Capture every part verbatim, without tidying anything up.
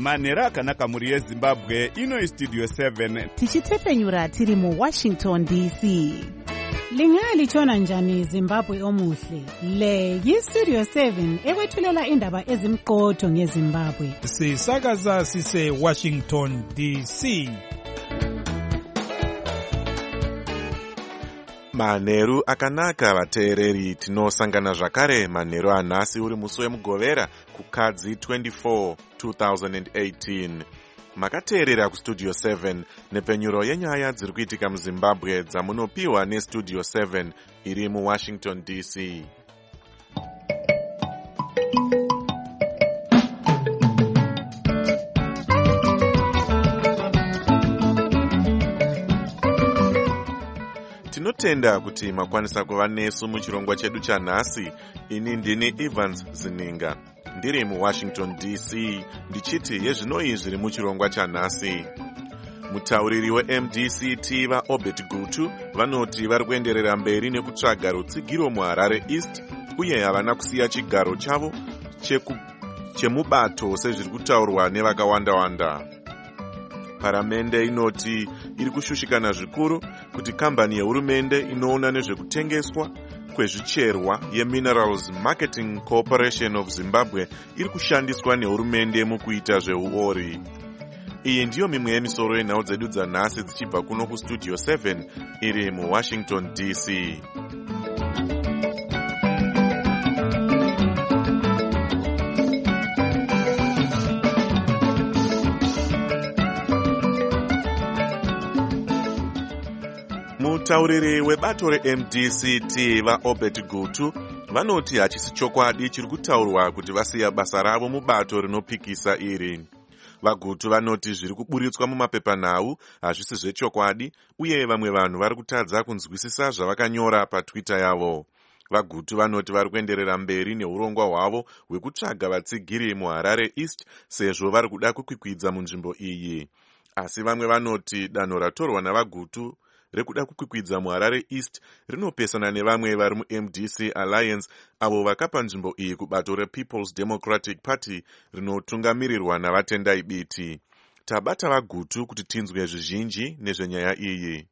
manhero akanaka mhuri yezimbabwe. Ino istudio seven tichitepenyura tiri muwashington D C. Lingalitshona njani Zimbabwe omuhle? Le yistudio seven ekwethulela indaba ezimqotho ngeZimbabwe. Sisakaza sise Washington D C. Manheru akanaka vateereri, tinosangana zvakare manheru anhasi uri musi wemugovera kukadzi twenty-four two thousand eighteen. Makateerera kustudio seven nepenyuro yenyaya dziri kuitika muZimbabwe dzamunopiwa nestudio seven iri muWashington D C. Tinotenda kuti makwanisa kuva nesu muchirongwa chedu chanhasi. Ini ndini Evans Zininga ndiri muWashington D C ndichiti yezvinoi zviri muchirongwa chanhasi. Mutauriri we-M D C T vaObert Gutu vanoti vari kuenderera mberi nekutsvaga rutsigiro muHarare East uye havana kusiya chigaro chavo chemubato sezviri kutaurwa nevakawanda-wanda. Paramende inoti iri kushushikana zvikuru kuti kambani yehurumende inoona nezvekutengeswa kwezvicherwa yeMinerals Marketing Corporation of Zimbabwe iri kushandiswa nehurumende mukuita zveuori. Iyi ndiyo mimwe yemisoro yenhau dzedu dzanhasi dzichibva kuno kustudio seven iri muWashington D C. Mutauriri webato re-M D C T vaObert Gutu vanoti hachisi chokwadi chiri kutaurwa kuti vasiya basa ravo mubato rinopikisa iri. VaGutu vanoti zviri kuburitswa mumapepanhau hazvisi zvechokwadi uye vamwe vanhu vari kutadza kunzwisisa zvavakanyora paTwitter yavo. VaGutu vanoti vari kuenderera mberi neurongwa hwavo hwekutsvaga vatsigiri muHarare East sezvo vari kuda kukwikwidza munzvimbo iyi. Asi vamwe vanoti danho ratorwa navaGutu rekuda kukwikwidza muHarare East rinopesana nevamwe vari muM D C Alliance avo vakapa nzvimbo iyi kubato rePeople's Democratic Party rinotungamirirwa navatendai biti. Tabata vaGutu kuti tinzwe zvizhinji nezvenyaya iyi.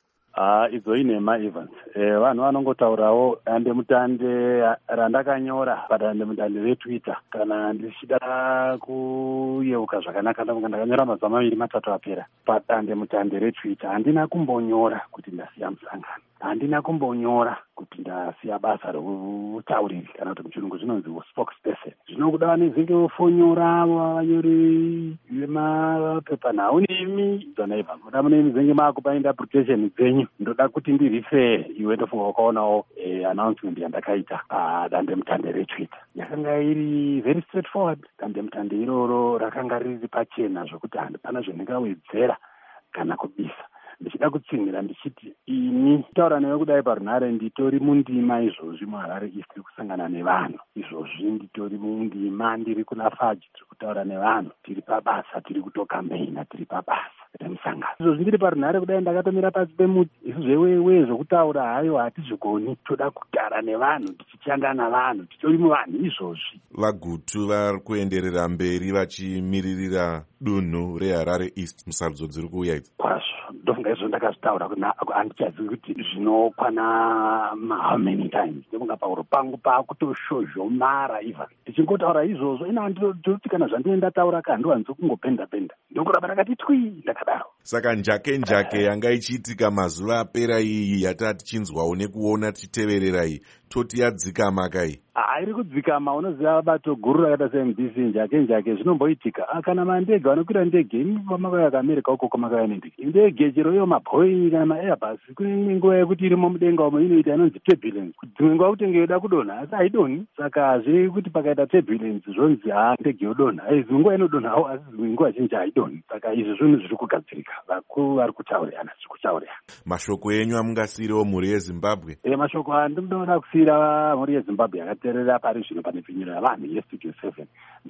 Ah, idzo inema Evans. Eh, vanhu vanongotaurawo dande mutande randakanyora padande mutande reTwitter kana ndichida kuyeuka zvakanaka ndakanyora mazuva maviri matatu apera padande mutande reTwitter. Handina kumbonyora kuti ndasiya musangano, handina kumbonyora kuti ndasiya basa reutauriri kana kuti muchirungu zvinonzi spokesperson. Zvinokuda nezinge wofonyora vanyori vemapepanhau nemi dzonaiva kuda munemi zinge maakupa interpretation dzenyu. Ndoda kuti ndirife iwe ndofunga wakaonawo eh, announcement yandakaita padande mutande reTwitter. Yakanga iri very straightforward. Dande mutande iroro rakanga riri pachena zvokuti hapana zvandingawedzera kana kubisa. Ndichida kutsingira ndichiti ini taura newe kudai parunhare nditori mundima izvozvi muHarare East tiri kusangana nevanhu. Izvozvi nditori mundima ndiri kuna Faji tiri kutaura nevanhu, tiri pabasa, tiri kutokampeina, tiri pabasa remusangano. Izvozvi ndiri parunhare kudai ndakatomira pasi pemuti. Isi zvewewe zvokutaura hayo hatizvigoni, toda kugara nevanhu, tichichanda navanhu, titori muvanhu izvozvi. VaGutu vari kuenderera mberi vachimiririra dunhu reHarare East musarudzo dziri kuuya idzi. Kwazvo ndofunga izvo ndakazvitaura kuti handichazivi kuti zvinokwana how many times. Ndofunga pauro pangu pakutoshozhomara iva tichingotaura izvozvo. Ina handitoti kana zvandine ndataura ka handiwanzi kungopenda penda, ndokuramba ndakati twi ndakadaro. Saka njake njake yanga ichiitika mazuva apera iyi yatati chinzwawo nekuona tichiteverera iyi toti yadzikama kai. Ah, iri kudzikama. Unoziva bato guru rakaita seM D C njake njake zvinomboitika. Kana mandege vanokwira ndege imi pamakauya kuAmerica uko kwamakauya nendege ndege chero iyo maBoeing kana maAirbus kune nguva yekuti irimo mudenga umo inoita inonzi turbulence. Dzimwe nguva kuti inge yoda kudonha asi haidonhi. Saka zviri kuti pakaita turbulence zvonzi ha ndege yodonha. Ai dzimwe nguva inodonhawo asi dzimwe nguva zhinji haidonhi. Saka izvi zvinhu zviri kugadzirika. Vakuru vari kutaurirana zviri kutaurirana. Mashoko enyu amungasiyirawo mhuri yeZimbabwe? Eh, mashoko andinoda kusiyira mhuri yeZimbabwe yakateerera pari zvino pane pinyiro yavanhu yestudio seven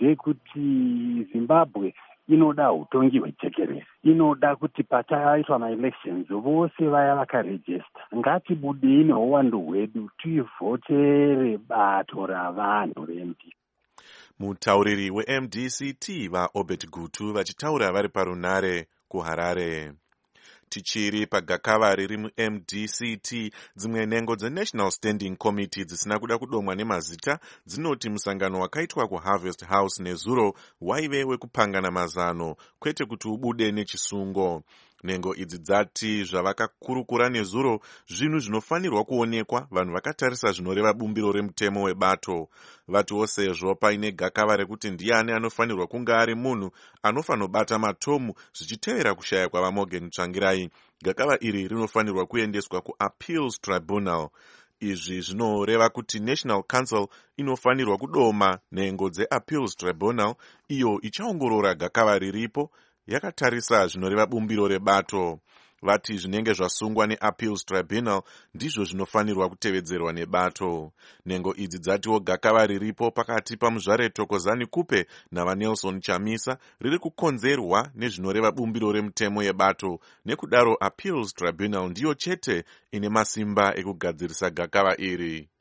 ndeyekuti Zimbabwe inoda utongi hwejekerere. Inoda kuti pataitwa maelections vose vaya vakarejista ngatibudei neuwandu hwedu tivhotere bato ravanhu reMD. Mutauriri we-M D C T vaObert Gutu vachitaura vari parunare kuHarare. Tichiri pagakava riri mu-M D C T, dzimwe nhengo dzeNational Standing Committee dzisina kuda kudomwa nemazita dzinoti musangano wakaitwa kuHarvest House nezuro waive wekupangana mazano, kwete kuti ubude nechisungo. Nhengo idzi dzati zvavakakurukura nezuro zvinhu zvinofanirwa kuonekwa, vanhu vakatarisa zvinoreva bumbiro remutemo webato. Vatiwo sezvo paine gakava rekuti ndiani anofanirwa kunge ari munhu anofanobata matomu zvichitevera kushaya kwavaMorgan Tsvangirai, gakava iri rinofanirwa kuendeswa kuAppeals Tribunal. Izvi zvinoreva kuti National Council inofanirwa kudoma nhengo dzeAppeals Tribunal, iyo ichaongorora gakava riripo yakatarisa zvinoreva bumbiro rebato. Vati zvinenge zvasungwa neAppeals Tribunal ndizvo zvinofanirwa kutevedzerwa nebato. Nhengo idzi dzatiwo gakava riripo pakati paMuzvare Thokozani Kupe navaNelson Chamisa riri kukonzerwa nezvinoreva bumbiro remutemo yebato, nekudaro Appeals Tribunal ndiyo chete ine masimba ekugadzirisa gakava iri.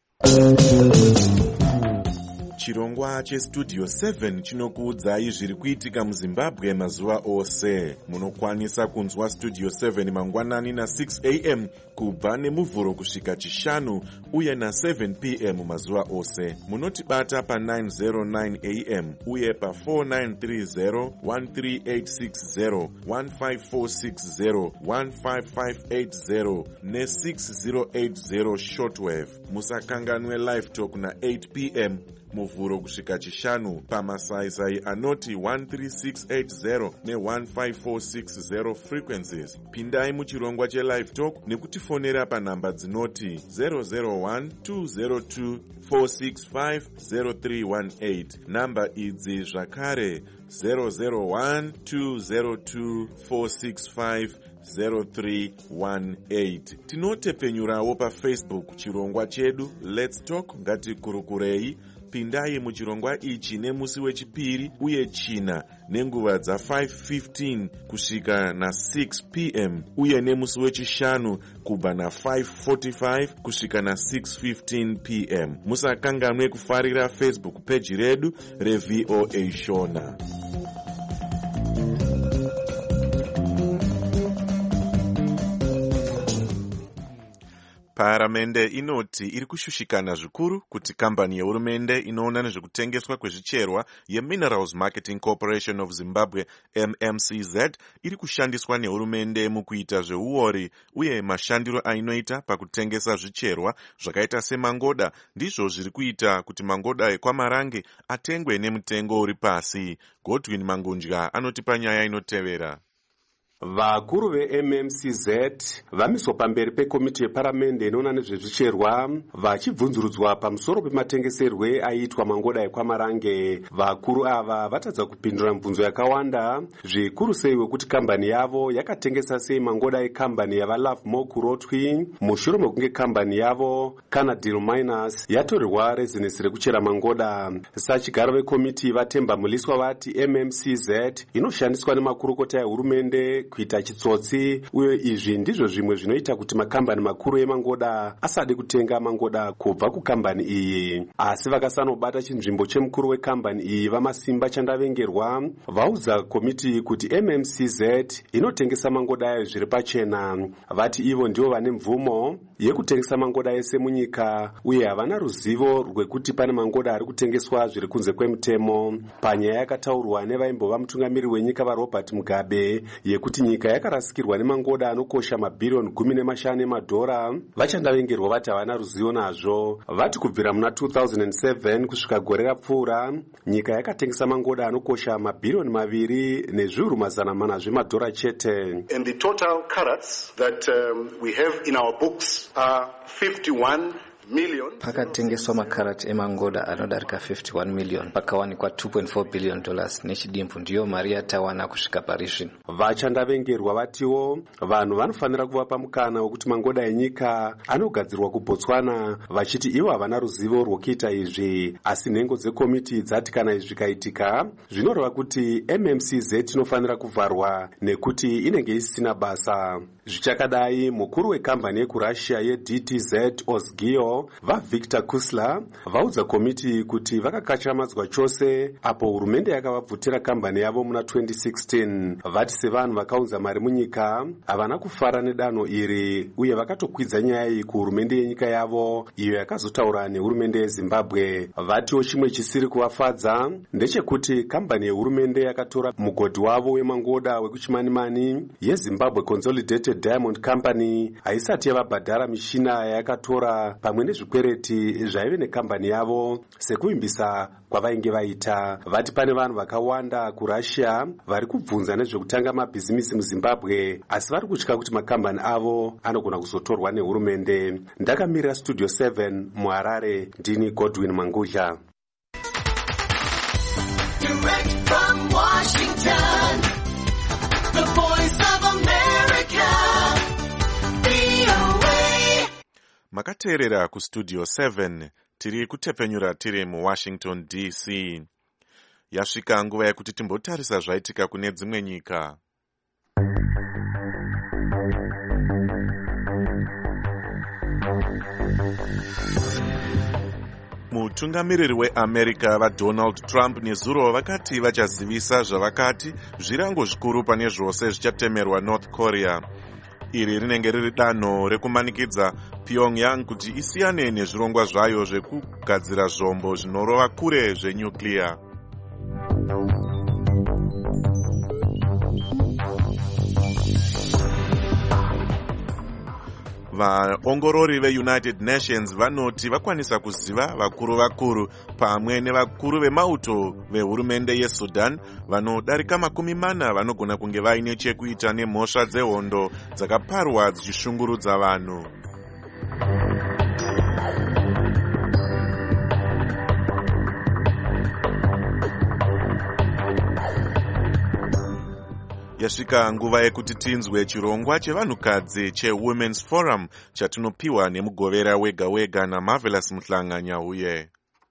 Chirongwa cheStudio seven chinokuudzai zviri kuitika muZimbabwe mazuva ose. Munokwanisa kunzwa Studio seven mangwanani na six a m kubva nemuvhuro kusvika chishanu uye na seven p m mazuva ose. Munotibata pa nine oh nine a m uye pa four nine three zero, one three eight six zero, one five four six zero, one five five eight zero ne six zero eight zero shortwave. Musakanganwe live talk na eight p m muvhuro kusvika chishanu pamasaisai anoti one three six eight zero ne one five four six zero frequencies. Pindai muchirongwa chelive talk nekutifonera panhamba dzinoti zero zero one two zero two four six five zero three one eight. Namba idzi zvakare zero zero one two zero two four six five zero three one eight. Tinotepenyurawo paFacebook chirongwa chedu Let's Talk ngatikurukurei. Pindai muchirongwa ichi nemusi wechipiri uye china nenguva dza five fifteen kusvika na six p m uye nemusi wechishanu kubva na five forty-five kusvika na six fifteen p m. Musakanganwe kufarira Facebook page redu reV O A Shona. Paramende inoti iri kushushikana zvikuru kuti kambani yehurumende inoona nezvekutengeswa kwezvicherwa yeMinerals Marketing Corporation of Zimbabwe M M C Z iri kushandiswa nehurumende mukuita zveuori uye mashandiro ainoita pakutengesa zvicherwa zvakaita semangoda ndizvo zviri kuita kuti mangoda ekwaMarange atengwe nemutengo uri pasi. Godwin Mangunja anotipa nyaya inotevera. Vakuru ve-M M C Z vamiswa pamberi pekomiti yeparamende inoona nezvezvicherwa vachibvunzurudzwa pamusoro pematengeserwe aiitwa mangoda ekwaMarange. Vakuru ava vatadza kupindura mibvunzo yakawanda, zvikuru sei wekuti kambani yavo yakatengesa sei mangoda ekambani yavaLovemore Kurotwi mushure mekunge kambani yavo Canadil Miners yatorerwa rezinesi rekuchera mangoda. Sachigaro vekomiti vatemba muliswa vati M M C Z inoshandiswa nemakurukota ehurumende kuita chitsotsi, uye izvi ndizvo zvimwe zvinoita kuti makambani makuru emangoda asade kutenga mangoda kubva kukambani iyi. Asi vakasanobata chinzvimbo chemukuru wekambani iyi vamasimba chandavengerwa vaudza komiti kuti M M C Z inotengesa mangoda ayo zviri pachena. Vati ivo ndivo vane mvumo yekutengesa mangoda ese munyika uye havana ruzivo rwekuti pane mangoda ari kutengeswa zviri kunze kwemutemo. Panyaya yakataurwa nevaimbova mutungamiri wenyika vaRobert Mugabe yekuti nyika yakarasikirwa nemangoda anokosha mabhirioni gumi nemashanu emadhora, vachandavengerwa vati havana ruzivo nazvo. Vati kubvira muna two thousand seven kusvika gore rapfuura nyika yakatengesa mangoda anokosha mabhirioni maviri nezviuru mazana mana zvemadhora chete. And the total carats that um, we have in our books are fifty-one million. Pakatengeswa makarati emangoda anodarika fifty-one million, pakawanikwa two point four billion dollars nechidimbu, ndiyo mari yatawana kusvika parizvino. Vachandavengerwa vatiwo vanhu vanofanira kuvapa mukana wekuti mangoda enyika anogadzirwa kuBotswana, vachiti ivo havana ruzivo rwokuita izvi. Asi nhengo dzekomiti dzati kana izvi zvikaitika zvinoreva kuti M M C Z inofanira kuvharwa nekuti inenge isina basa. Zvichakadai, mukuru wekambani yekurussia yeD T Z Ozgio vaVictor Kusler vaudza komiti kuti vakakachamadzwa chose apo hurumende yakavabvutira kambani yavo muna twenty sixteen. Vati sevanhu vakaunza mari munyika havana kufara nedanho iri uye vakatokwidza nyaya iyi kuhurumende yenyika yavo iyo yakazotaura nehurumende yeZimbabwe. Vatiwo chimwe chisiri kuvafadza ndechekuti kambani yehurumende yakatora mugodhi wavo wemangoda wekuchimanimani yeZimbabwe Consolidated Diamond Company haisati yavabhadhara mishina yayakatora pamwe nezvikwereti zvaive nekambani yavo sekuvimbisa kwavainge vaita. Vati pane vanhu vakawanda kuRussia vari kubvunza nezvekutanga mabhizimisi muZimbabwe asi vari kutya kuti makambani avo anogona kuzotorwa nehurumende. Ndakamirira Studio seven muHarare, ndini Godwin Mangudla. Direct from Washington, the voice of America, V O A. Makateerera kuStudio seven, tiri kutepenyura tiri muWashington D C. Yasvika nguva yekuti timbotarisa zvaitika kune dzimwe nyika. Mutungamiriri weAmerica vaDonald Trump nezuro vakati vachazivisa zvavakati zvirango zvikuru pane zvose zvichatemerwa North Korea. Iri rinenge riri danho rekumanikidza Pyongyang kuti isiyane nezvirongwa zvayo zvekugadzira zvombo zvinorova kure zvenyuclear. Vaongorori veUnited Nations vanoti vakwanisa kuziva vakuru vakuru pamwe nevakuru vemauto vehurumende yeSudan vanodarika makumi mana vanogona kunge vaine chekuita nemhosva dzehondo dzakaparwa dzichishungurudza vanhu. Yasvika nguva yekuti tinzwe chirongwa chevanhukadzi cheWomen's Forum chatinopiwa nemugovera wega wega naMarvelous Muhlanga uye.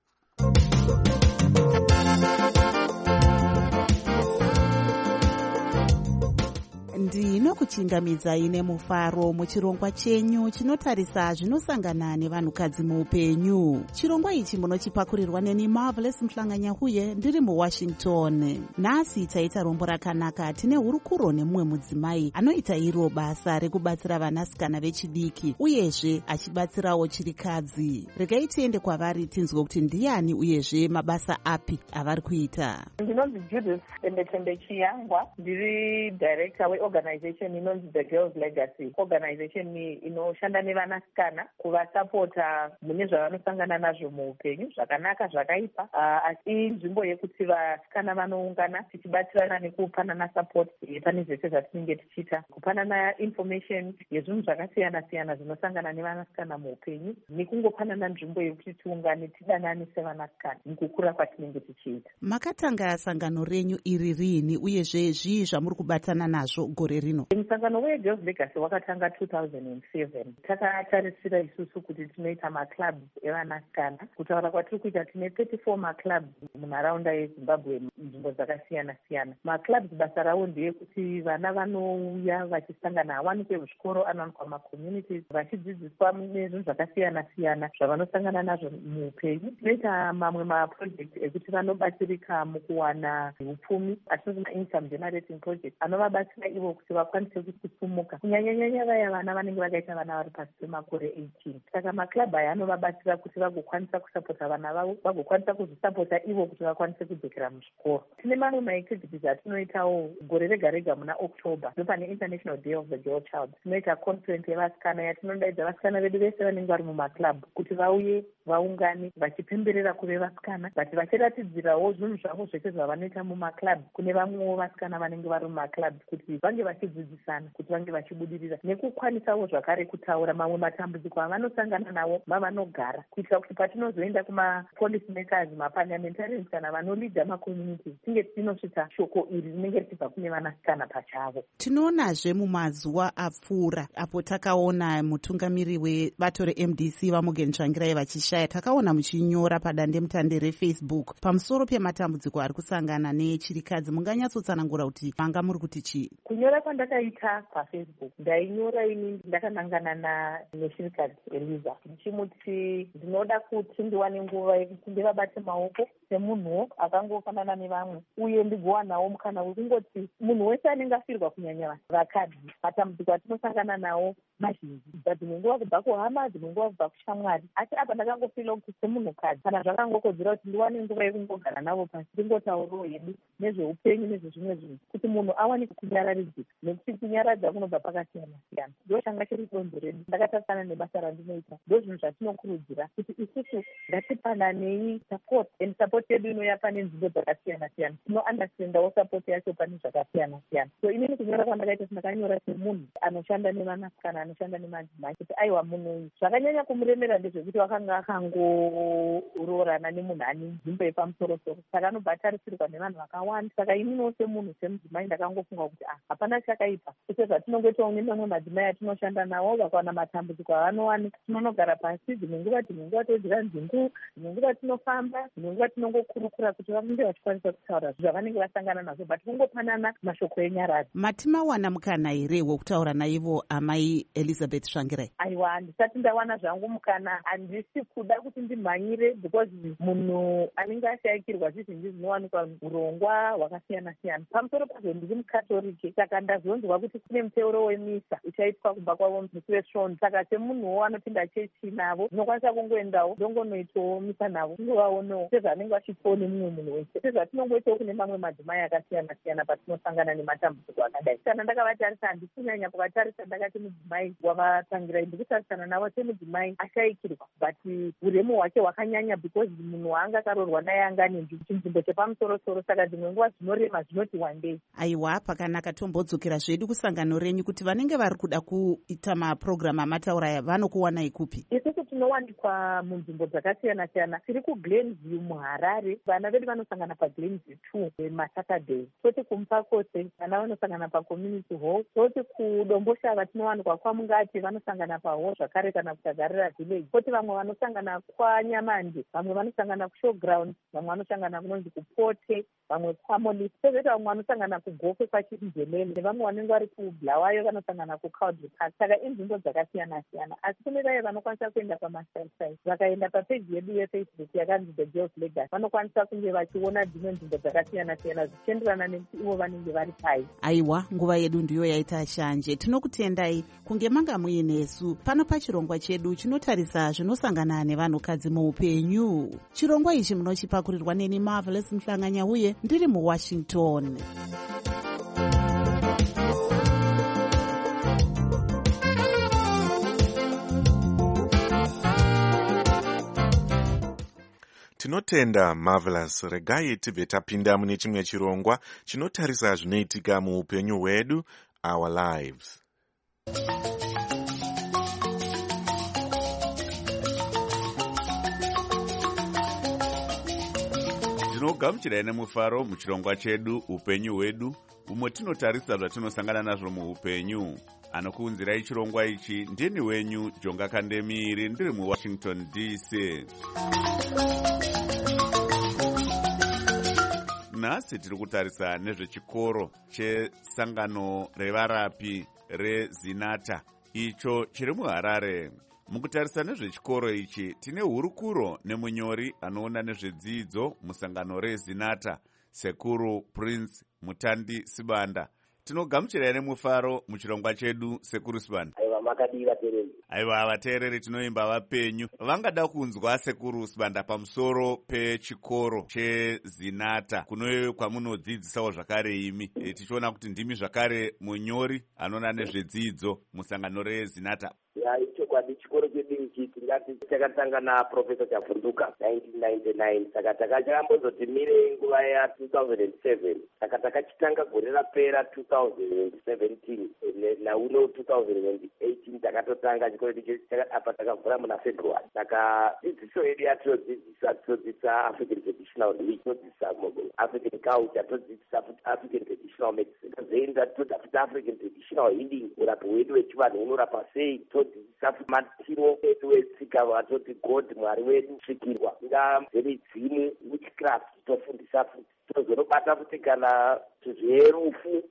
ndinokuchingamidzai nemufaro muchirongwa chenyu chinotarisa zvinosangana nevanhukadzi muupenyu. Chirongwa ichi munochipakurirwa neni Marvelous Muhlanga uye ndiri muWashington. Nhasi taita rombo rakanaka. Tine hurukuro nemumwe mudzimai anoita iro basa rekubatsira vanasikana vechidiki uyezve achibatsirawo chirikadzi. Regai tiende kwavari tinzwe kuti ndiani uyezve mabasa api avari kuita. Ndinonzi Judith Tembetembe Chiyangwa, ndiri director weorganization inonzi The Girls Legacy. Organization inoshanda nevanasikana kuvasapota mune zvavanosangana nazvo muupenyu zvakanaka zvakaipa, uh, asi nzvimbo yekuti vasikana vanoungana tichibatsirana nekupanana support pane zvese zvatinenge tichiita, kupanana information yezvinhu zvakasiyana siyana zvinosangana nevanasikana muupenyu, nekungopanana nzvimbo yekuti tiungane tidanane sevanasikana mukukura kwatinenge tichiita. Makatanga sangano renyu iri rini uyezve zvii zvamuri kubatana nazvo gore rino? Musangano weGirls Legacy wakatanga two thousand seven. Takatarisira isusu kuti tinoita maclubs evanasikana. Kutaura kwatiri kuita tine thirty-four maclubs munharaunda yeZimbabwe nzvimbo dzakasiyana siyana. Maclubs basa rawo ndeyekuti vana vanouya vachisangana, awanikwe muzvikoro, anowanikwa macommunities, vachidzidziswa nezvinhu zvakasiyana siyana zvavanosangana nazvo muupenyu. Tinoita mamwe maproject ekuti vanobatsirika mukuwana upfumi, atinoti income generating project, anovabatsira ivo kuti vakwanise kusumuka, kunyanyanyanya vaya vana vanenge vakaita vana vari pasi pemakore eighteen. Saka maclub aya anovabatsira kuti vagokwanisa kusapota vana vavo, vagokwanisa kuzvisapota ivo kuti vakwanise kudzokera muzvikoro. Tine mamwe maactivities atinoitawo gore rega rega muna October, ndopane International Day of the Girl Child. Tinoita conference yevasikana yatinodaidza vasikana vedu vese vanenge vari mumaclub kuti vauye vaungane vachipemberera kuve vasikana, vati vachiratidzirawo zvinhu zvavo zvese zvavanoita mumaclub kune vamwewo vasikana vanenge vari mumaclub kuti vange vachidzidzisana, kuti vange vachibudirira, nekukwanisawo zvakare kutaura mamwe matambudziko avanosangana nawo mavanogara, kuitira kuti patinozoenda kumapolicy makers, maparliamentarians kana vanolidha macommunities tinge tinosvitsa shoko iri rinenge richibva kune vanasikana pachavo. Tinoonazve mumazuva apfuura apo takaona mutungamiri webato reM D C vaMorgan Tsvangirai vachishaya, takaona muchinyora padandemutande reFacebook pamusoro pematambudziko ari kusangana nechirikadzi. Munganyatsotsanangura kuti manga muri kuti chii? Kunyora kwandakaita pafacebook ndainyora ini ndakanangana naneshinikadzi Eliza ndichimuti ndinoda kuti ndiwane nguva yekuti ndivabate maoko semunhuwo akangofanana nevamwe uye ndigovanawo mukana wekungoti munhu wese anenge afirwa kunyanya vakadzi matambudziko atinosangana nawo mazhinji dzimwe nguva kubva kuhama dzimwe nguva kubva kushamwari asi apa ndakangofila kuti semunhukadzi kana zvakangokodzera kuti ndiwane nguva yekungogara navo pasi tingotaurawo hedu nezveupenyu nezvezvimwe zvinhu kuti munhu awane kunyararidzika nekuti kunyaradza kunobva pakasiyana siyana ndo changa chiri donzo redu ndakatarisana nebasa randinoita ndo zvinhu zvatinokurudzira kuti isusu ngatipananei support and support yedu inouya pane nzvimbo dzakasiyana siyana tinounderstandawo support yacho pane zvakasiyana siyana so inini kunyora kwandakaita ndakanyora semunhu anoshanda nevanasikana anoshanda nemadzimai kuti aiwa munhu uyu zvakanyanya kumuremera ndezvekuti wakanga akangoroorana nemunhu ane nzvimbo yepamusorosoro saka anobva atarisirwa nevanhu vakawanda saka ininiwo semunhu semudzimai ndakangofunga kuti ah hapana chakaipa kwete zvatinongoitawo nemamwe madzimai atinoshanda nawo vakawana matambudziko avanowanika tinonogara pasi dzimwe nguva dzimwe nguva todzira nzungu dzimwe nguva tinofamba dzimwe nguva tinongokurukura kuti vanenge vachikwanisa kutaura zvavanenge vasangana nazvo but kungopanana mashoko enyaradzwa. Mati mawana mukana here wokutaura naivo amai Elizabeth Svangirai? Aiwa, handisati ndawana zvangu mukana, handisi kuda kuti ndimhanyire because munhu anenge ashayikirwa zvizhinji zvinowanikwa urongwa hwakasiyana siyana. Pamusoro pazvo ndiri mukatoliki saka ndazonzwa kuti kune muteuro wemisa uchaitwa kubva kwavo musi wesvondo saka semunhuwo anopinda chechi navo ndinokwanisa kungoendawo ndongonoitawo misa navo ndingovaonawo sezvanenge vachitawo nemumwe munhu wese sezvatinongoitawo kune mamwe madzimai akasiyana siyana patinosangana nematambudziko akadai. Kana ndakavatarisa handisi kunyanya kuvatarisa ndakati mudzimai wavatangirai ndikutarisana navo semudzimai ashayikirwa but uremu hwake hwakanyanya because munhu waanga akarorwa naye anga ane chinzvimbo chepamusorosoro saka dzimwe nguva zvinorema zvinoti one day. Aiwa, pakanaka tombodzokera zvedu kusangano renyu kuti vanenge vari kuda kuita mapurogiramu amataura vanokuwanai kupi? Isusu tinowanikwa munzvimbo dzakasiyana siyana. Tiri kuGlenview muHarare, vana vedu vanosangana paGlenview two maSaturday. Toti kuMupakose vana vanosangana paCommunity Hall. Toti kuDomboshava tinowanikwa kwaMungati vanosangana paHall zvakare kana kuTagarira Village. Toti vamwe vanosangana kwaNyamande, vamwe vanosangana kuShowground, vamwe vanosangana kunonzi kuPote, vamwe kwaMolisi. Tozoti vamwe vanosangana kuGofe kwaChirinjelele, vamwe vanenge vari kuBulawayo vanosangana kuCowdry Park. Saka inzvimbo dzakasiyana siyana. Asi kune vaye vanokwanisa kuenda pamaSaisai vakaenda papeji yedu yeFacebook yakanzi The Girls Legacy vanokwanisa kunge vachiona dzimwe nzvimbo dzakasiyana siyana zvichienderana nekuti ivo vanenge vari pai. Aiwa, nguva yedu ndiyo yaita shanje. Tinokutendai kunge manga muinesu pano pachirongwa chedu chinotarisa zvinosangana nevanhukadzi muupenyu. Chirongwa ichi munochipakurirwa neni Marvelous Mhlanganyauye ndiri muWashington. Tinotenda Marvelous. Regai tibve tapinda mune chimwe chirongwa chinotarisa zvinoitika muupenyu hwedu, our lives. Tinogamuchirai nemufaro muchirongwa chedu upenyu hwedu, umwe tinotarisa zvatinosangana nazvo muupenyu. Anokuunzirai chirongwa ichi ndini wenyu Jonga Kandemiri ndiri muWashington D C. Nhasi tiri kutarisa nezvechikoro chesangano revarapi reZinata icho chiri muHarare. Mukutarisa nezvechikoro ichi tine hurukuro nemunyori anoona nezvedzidzo musangano reZinata, Sekuru Prince Mutandi Sibanda. Tinogamuchirai nemufaro muchirongwa chedu, Sekuru Sibanda. Aiwa, makadii vateereri. Aiwa, vateereri tinoimba vapenyu. Vangada kunzwa Sekuru Sibanda pamusoro pechikoro cheZinata kuno kwamunodzidzisawo zvakare imi. E, tichiona kuti ndimi zvakare munyori anoona nezvedzidzo musangano reZinata. Ya, ichokwadi chikoro chedu ichi tingati chakatanga naProfesa Chavhunduka nineteen ninety-nine saka takachambozoti mire nguva ya two thousand seven saka takachitanga gore rapera two thousand seventeen nauno two thousand eighteen takatotanga chikoro ichi apa takavhura muna February. Saka dzidziso yedu yatinodzidzisa tinodzidzisa African Traditional Religion, tinodzidzisa African Culture, tinodzidzisa African Traditional Medicine, tozoenda todzidzisa African Traditional Healing, urapi hwedu wechivanhu unorapa sei, todzidzisa matiro edu etsika vatoti God Mwari wedu svikirwa ngazvemidzimu witchcraft tofundisa futi tozonobata futi kana zverufu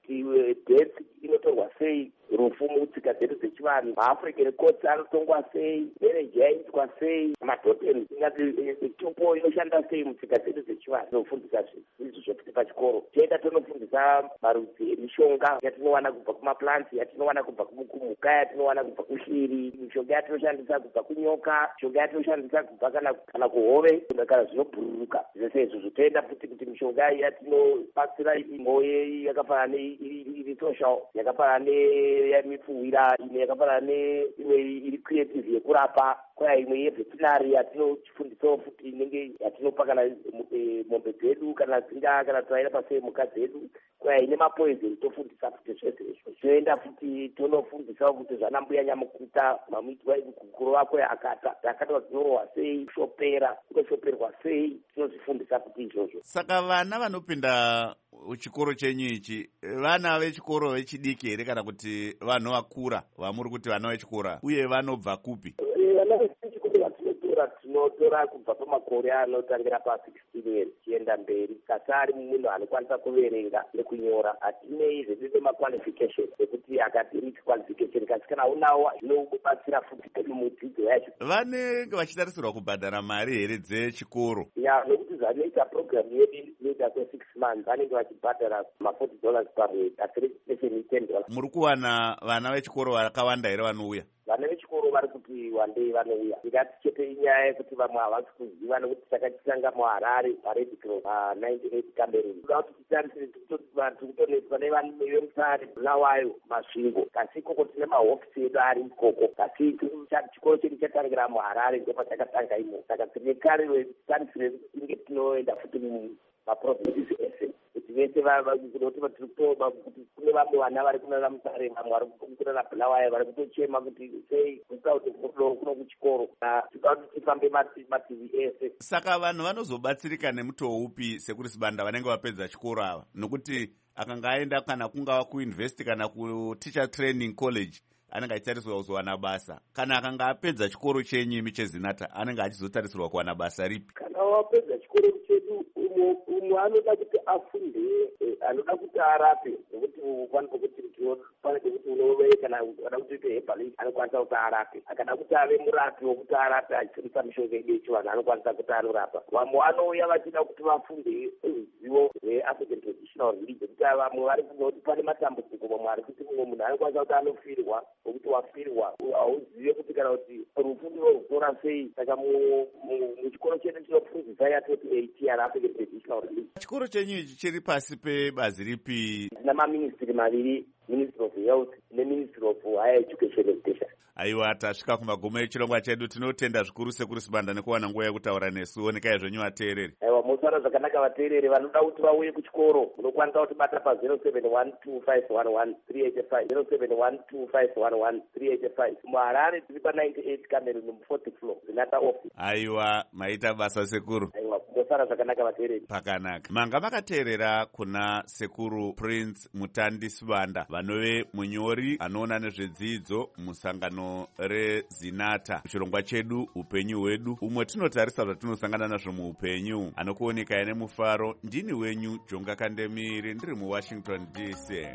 kuti death inotorwa sei, rufu mutsika dzedu dzechivanhu, maafrican courts anotongwa sei, marriage yaitwa sei, madhoteni ingati tupo inoshanda sei mutsika dzedu dzechivanhu. Tinofundisa izvi zvekuti pachikoro toenda tonofundisa marudzi emishonga yatinowana kubva kumaplanti, yatinowana kubva kumhuka, yatinowana kubva kushiri, mishonga yatinoshandisa kubva kunyoka, mishonga yatinoshandisa kubva kana kana kuhove kana zvinobhururuka. Zvese izvo zvotoenda futi kuti mishonga yatinobatsira imwe yakafanana neiri social, yakafanana neyemipfuwira, imwe yakafanana neimwe iri creative yekurapa, kwaya imwe yeveterinary yatinochifundisawo futi inenge yatinopa kana mombe dzedu kana dzinga kana twaira pasei mhuka dzedu, kwaya ine mapoison tofundisa futi zvese izvo. Toenda futi tonofundisawo kuti zvana mbuya nyamukuta mamuitwa mukukuru wako akata takatwa zinorohwa sei, kushopera kutoshoperwa sei, tinozvifundisa futi izvozvo. Saka vana vanopinda chikoro chenyu ichi vana vechikoro vechidiki here kana kuti vanhu vakura vamuri kuti vana vechikora, uye vanobva kupi? Vana vechikoro vatinotora tinotora kubva pamakore anotangira pa-sixteen years chienda mberi. Kasi ari munhu anokwanisa kuverenga nekunyora, hatinei zvezvide maqualification ekuti akati reach qualification, kasi kana unawo zvinobatsira futi mudzidzo yacho. Vanenge vachitarisirwa kubhadhara mari here dzechikoro? Ya, nokuti zvanoita program yedu inoita kwe-six months vanenge vachibhadhara ma-forty dollars per week, asi registration ten dollars. Muri kuwana vana vechikoro vakawanda here vanouya? Vana vechikoro vari kuti wandei vanouya. Ndingati chete inyaya yekuti vamwe havasi kuziva, nokuti takatitanga muHarare paRed Cross pa-ninety-eight Cameroon. Kuda kuti titarisire tikutonetswa nevemusare Bulawayo masvingo, kasi ikoko tine mahofisi edu ari ikoko, kasi chikoro chedu chatangira muHarare ndopatakatanga imo. Saka tine kare titarisire tinge tinoenda futi mumaprovinces ese kuti vese kuti tirikutoba kuti kune vamwe vana vari kunana Musare, vamwe vari kunana Bulawayo vari kutochema kuti sei kusauti kuno kuchikoro, tikuda kuti tifambe mativi ese. Saka vanhu vanozobatsirika nemutoo upi Security Banda vanenge vapedza chikoro ava? Nokuti akanga aenda kana kungava kuuniversity kana kuteacher training college anenge achitarisirwa kuzowana basa, kana akanga apedza chikoro chenyu imi cheZinata anenge achizotarisirwa kuwana basa ripi? Kana wapedza chikoro chedu umwe anoda kuti afunde, anoda kuti arape, nokuti pano pokuti pane pekuti unove kana ada kuti uite hebalist anokwanisa kuti arape, akada kuti ave murapi wokuti arape achishandisa mishonga yedu yechivanhu anokwanisa kuti anorapa. Vamwe vanouya vachida kuti vafunde ruzivo rweAfrican traditional religion, kuti vamwe vari kunoti pane matambudziko, vamwe vari kuti mumwe munhu anokwanisa kuti anofirwa, nokuti wafirwa hauzive kuti kana kuti rufu ndinorutora sei. Saka muchikoro chedu tinofundisa yatoti eight yaraAfrican traditional religion. Chikoro chenyu ichi chiri pasi pebazi ripi? Tina maministry maviri, Ministry of Health neMinistry of Higher Education Education. Aiwa, tasvika kumagumo echirongwa chedu. Tinotenda zvikuru Security Banda nekuwana nguva yekutaura nesu. Onekai zvenyu vateereri. Aiwa, musara zvakanaka vateereri vanoda kuti vauye kuchikoro munokwanisa kuti bata pa zero seven one two five one one three eight five zero seven one two five one one three eight five. muHarare tiri pa ninety-eight Cameroon mu-fourth floor Zinata office. Aiwa, maita basa sekuru. Aiwa, musara zvakanaka vateereri. Pakanaka. Manga makateerera kuna Sekuru Prince Mutandisi Banda, vanove munyori anoona nezvedzidzo musangano reZinata. Chirongwa chedu upenyu hwedu, umwe tinotarisa zvatinosangana nazvo muupenyu. Anokuonekai nemufaro, ndini wenyu Jonga Kandemiri, ndiri muWashington D C.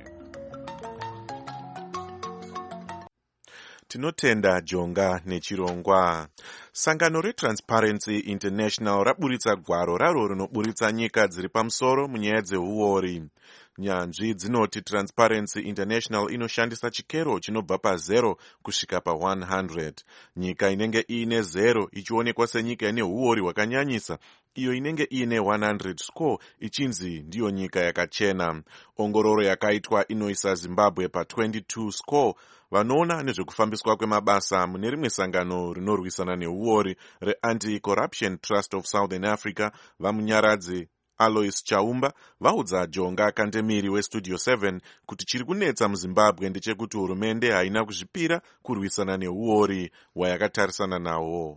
Tinotenda Jonga nechirongwa. Sangano reTransparency International raburitsa gwaro raro rinoburitsa nyika dziri pamusoro munyaya dzeuori. Nyanzvi dzinoti Transparency International inoshandisa chikero chinobva pazero kusvika pa one hundred. Nyika inenge iine zero ichionekwa senyika ine huori hwakanyanyisa, iyo inenge iine one hundred score ichinzi ndiyo nyika yakachena. Ongororo yakaitwa inoisa Zimbabwe pa twenty-two score. Vanoona nezvekufambiswa kwemabasa mune rimwe sangano rinorwisana neuori reAnti-Corruption Trust of Southern Africa vamunyaradzi Alois Chaumba vaudza Jonga Kandemiri weStudio seven kuti chiri kunetsa muZimbabwe ndechekuti hurumende haina kuzvipira kurwisana neuori hwayakatarisana nawo.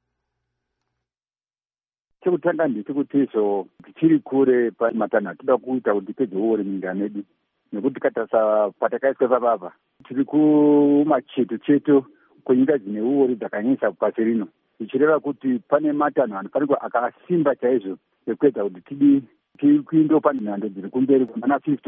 Chekutanga ndechekuti izvo tichiri kure pamatanho atinoda kuita kuti tipedze uori munyika medu, nekuti katarisa patakaiswa papapa tiri kumacheto cheto kwenyika dzine uori dzakanyanyisa pasi rino, ichireva kuti pane matanho anofanirwa akasimba chaizvo ekuedza kuti tidi tiri kuindopa nhando dziri kumberi kumana fifty uku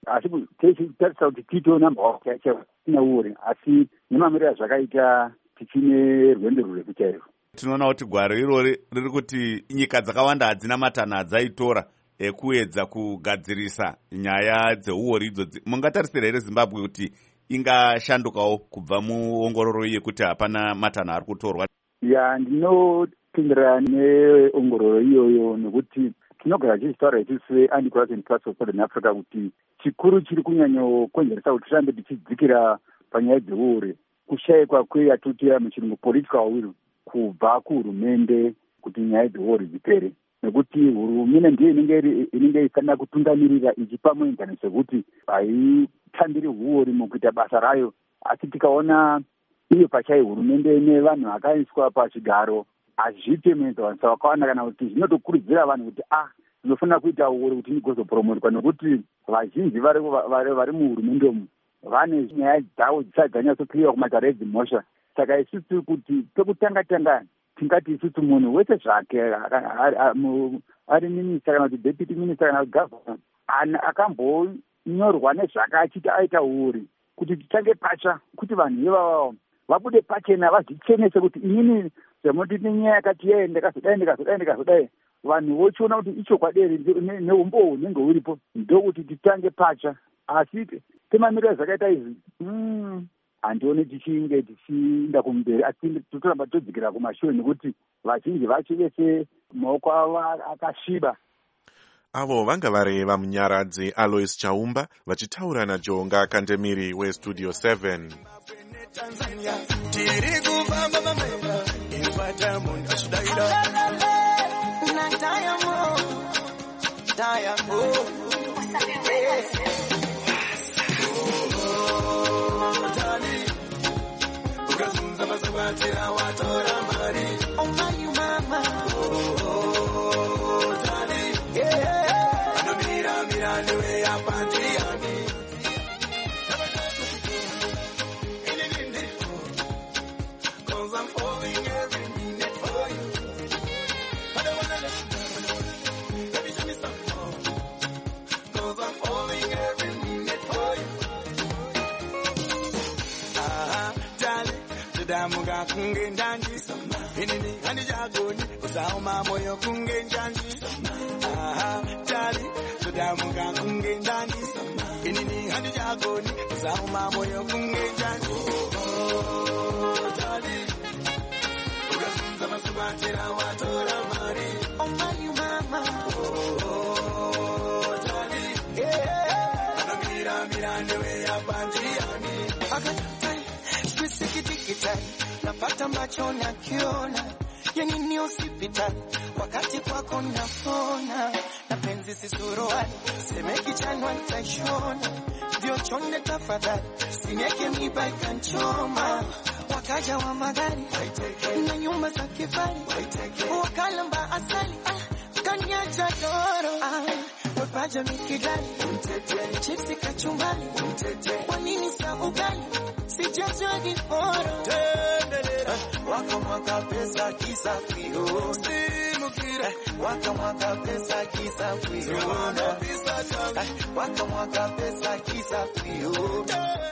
asi tichitarisa kuti tito namba tina uri asi nemamiriro azvakaita tichine rwendo rurefu chairwo. Tinoona kuti gwaro irori riri kuti nyika dzakawanda hadzina matanho adzaitora ekuedza kugadzirisa nyaya dzeuori idzodzi. Mungatarisira here Zimbabwe kuti ingashandukawo kubva muongororo yekuti hapana matanho ari kutorwa? Ya, ndinotenderana neongororo iyoyo nekuti tinogara tichitaura isusu anti-corruption trust of Southern Africa kuti chikuru chiri kunyanyokonzeresa kuti tirambe tichidzikira panyaya dzeuori kushayikwa kweyatotira muchirungu political will kubva kuhurumende kuti nyaya dzeuori dzipere, nekuti hurumende ndiyo inenge inenge ifanira kutungamirira ichipa muenzano sekuti haitambiri uori mukuita basa rayo. Asi tikaona iyo pachayo hurumende nevanhu vakaiswa pachigaro hazviite muenzano wakawanda, kana kuti zvinotokurudzira vanhu kuti ah ndinofanira kuita uori kuti ndigozopromotwa, nekuti vazhinji vari muhurumende umu vane nyaya dzavo dzisati dzanyatsokliwa kumatare edzimhosva. Saka isusu kuti pekutanga tanga tingati isusu munhu wese zvake ari minista kana kuti deputy minister kana governor akambonyorwa nezvake achiti aita uori kuti titange pacha kuti vanhu ivavo vabude pachena vazvichenese kuti inini zvamunoti nenyaya yakati yeye ndakazodai ndikazodai ndikazodai vanhu vochiona kuti ichokwadi neumbohwo hunenge huripo ndokuti titange pacha. Asi temamiriro zvakaita izvi handioni tichinge tichienda kumberi, asi totoramba todzikira kumashure nekuti vazhinji vacho vese maoko avo akasviba. Avo vanga vareva munyaradzi Alois Chaumba vachitaura naJonga Kandemiri weStudio seven. Muga kunge ndanji inini hani jagoni usaoma moyo kunge njanji aha tali tudamuga kunge ndanji inini hani jagoni usaoma moyo kunge njanji tali ugasunza masubatira watora mari omani mama tali yeah anamira mirande we yapanjiani akatai sikitikitai napata macho na kiona yani ni hospitali wakati kwako napona na penzi si suruali seme kichanwa nitaishona ndio chonde tafadhali sinyeke miba ikanchoma wakaja wa magari na nyumba za kifari wakalamba asali ah, kanyacha doro ah, wapaja mikidali chipsi kachumbali wanini sa ugali sijazwa kiporo waka mwaka pesa kisa kwio simukira waka mwaka pesa kisa kwio waka mwaka pesa kisa kwio.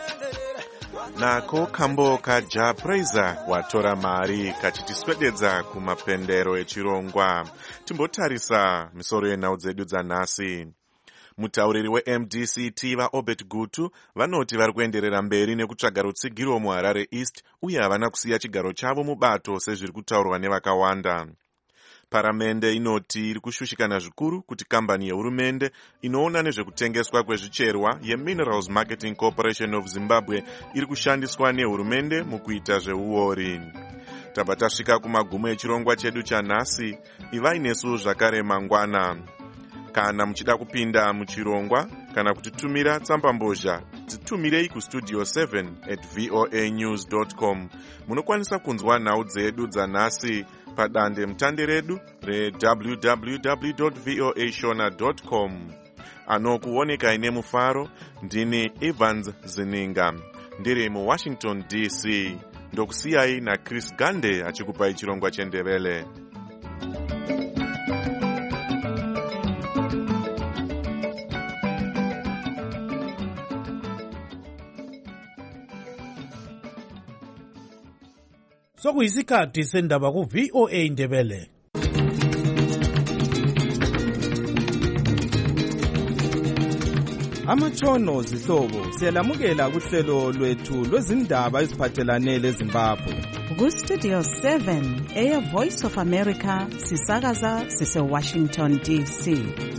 Nako kambo kaja Praiser watora mari kachitiswededza kumapendero echirongwa. Timbotarisa misoro yenhau dzedu dzanhasi. Mutauriri we-M D C T vaObert Gutu vanoti vari kuenderera mberi nekutsvaga rutsigiro muHarare East uye havana kusiya chigaro chavo mubato sezviri kutaurwa nevakawanda. Paramende inoti iri kushushikana zvikuru kuti kambani yehurumende inoona nezvekutengeswa kwezvicherwa yeMinerals Marketing Corporation of Zimbabwe iri kushandiswa nehurumende mukuita zveuori. Tabva tasvika kumagumo echirongwa chedu chanhasi. Ivai nesu zvakare mangwana. Kana muchida kupinda muchirongwa kana kutitumira tsambambozha titumirei kustudio seven at voa news dot com. Munokwanisa kunzwa nhau dzedu dzanhasi padande mutande redu re-w w w dot voa shona dot com. Anokuoneka ine mufaro ndini Evans Zininga ndiri muWashington D C. Ndokusiyai naChris Gande achikupai chirongwa chendevele. sokuyisikhathi sendaba ku-V O A Ndebele. Amatshono zihlobo siyalamukela kuhlelo lwethu lwezindaba eziphathelane leZimbabwe. Ku-Studio seven, Air Voice of America, sisakaza sise-Washington D C.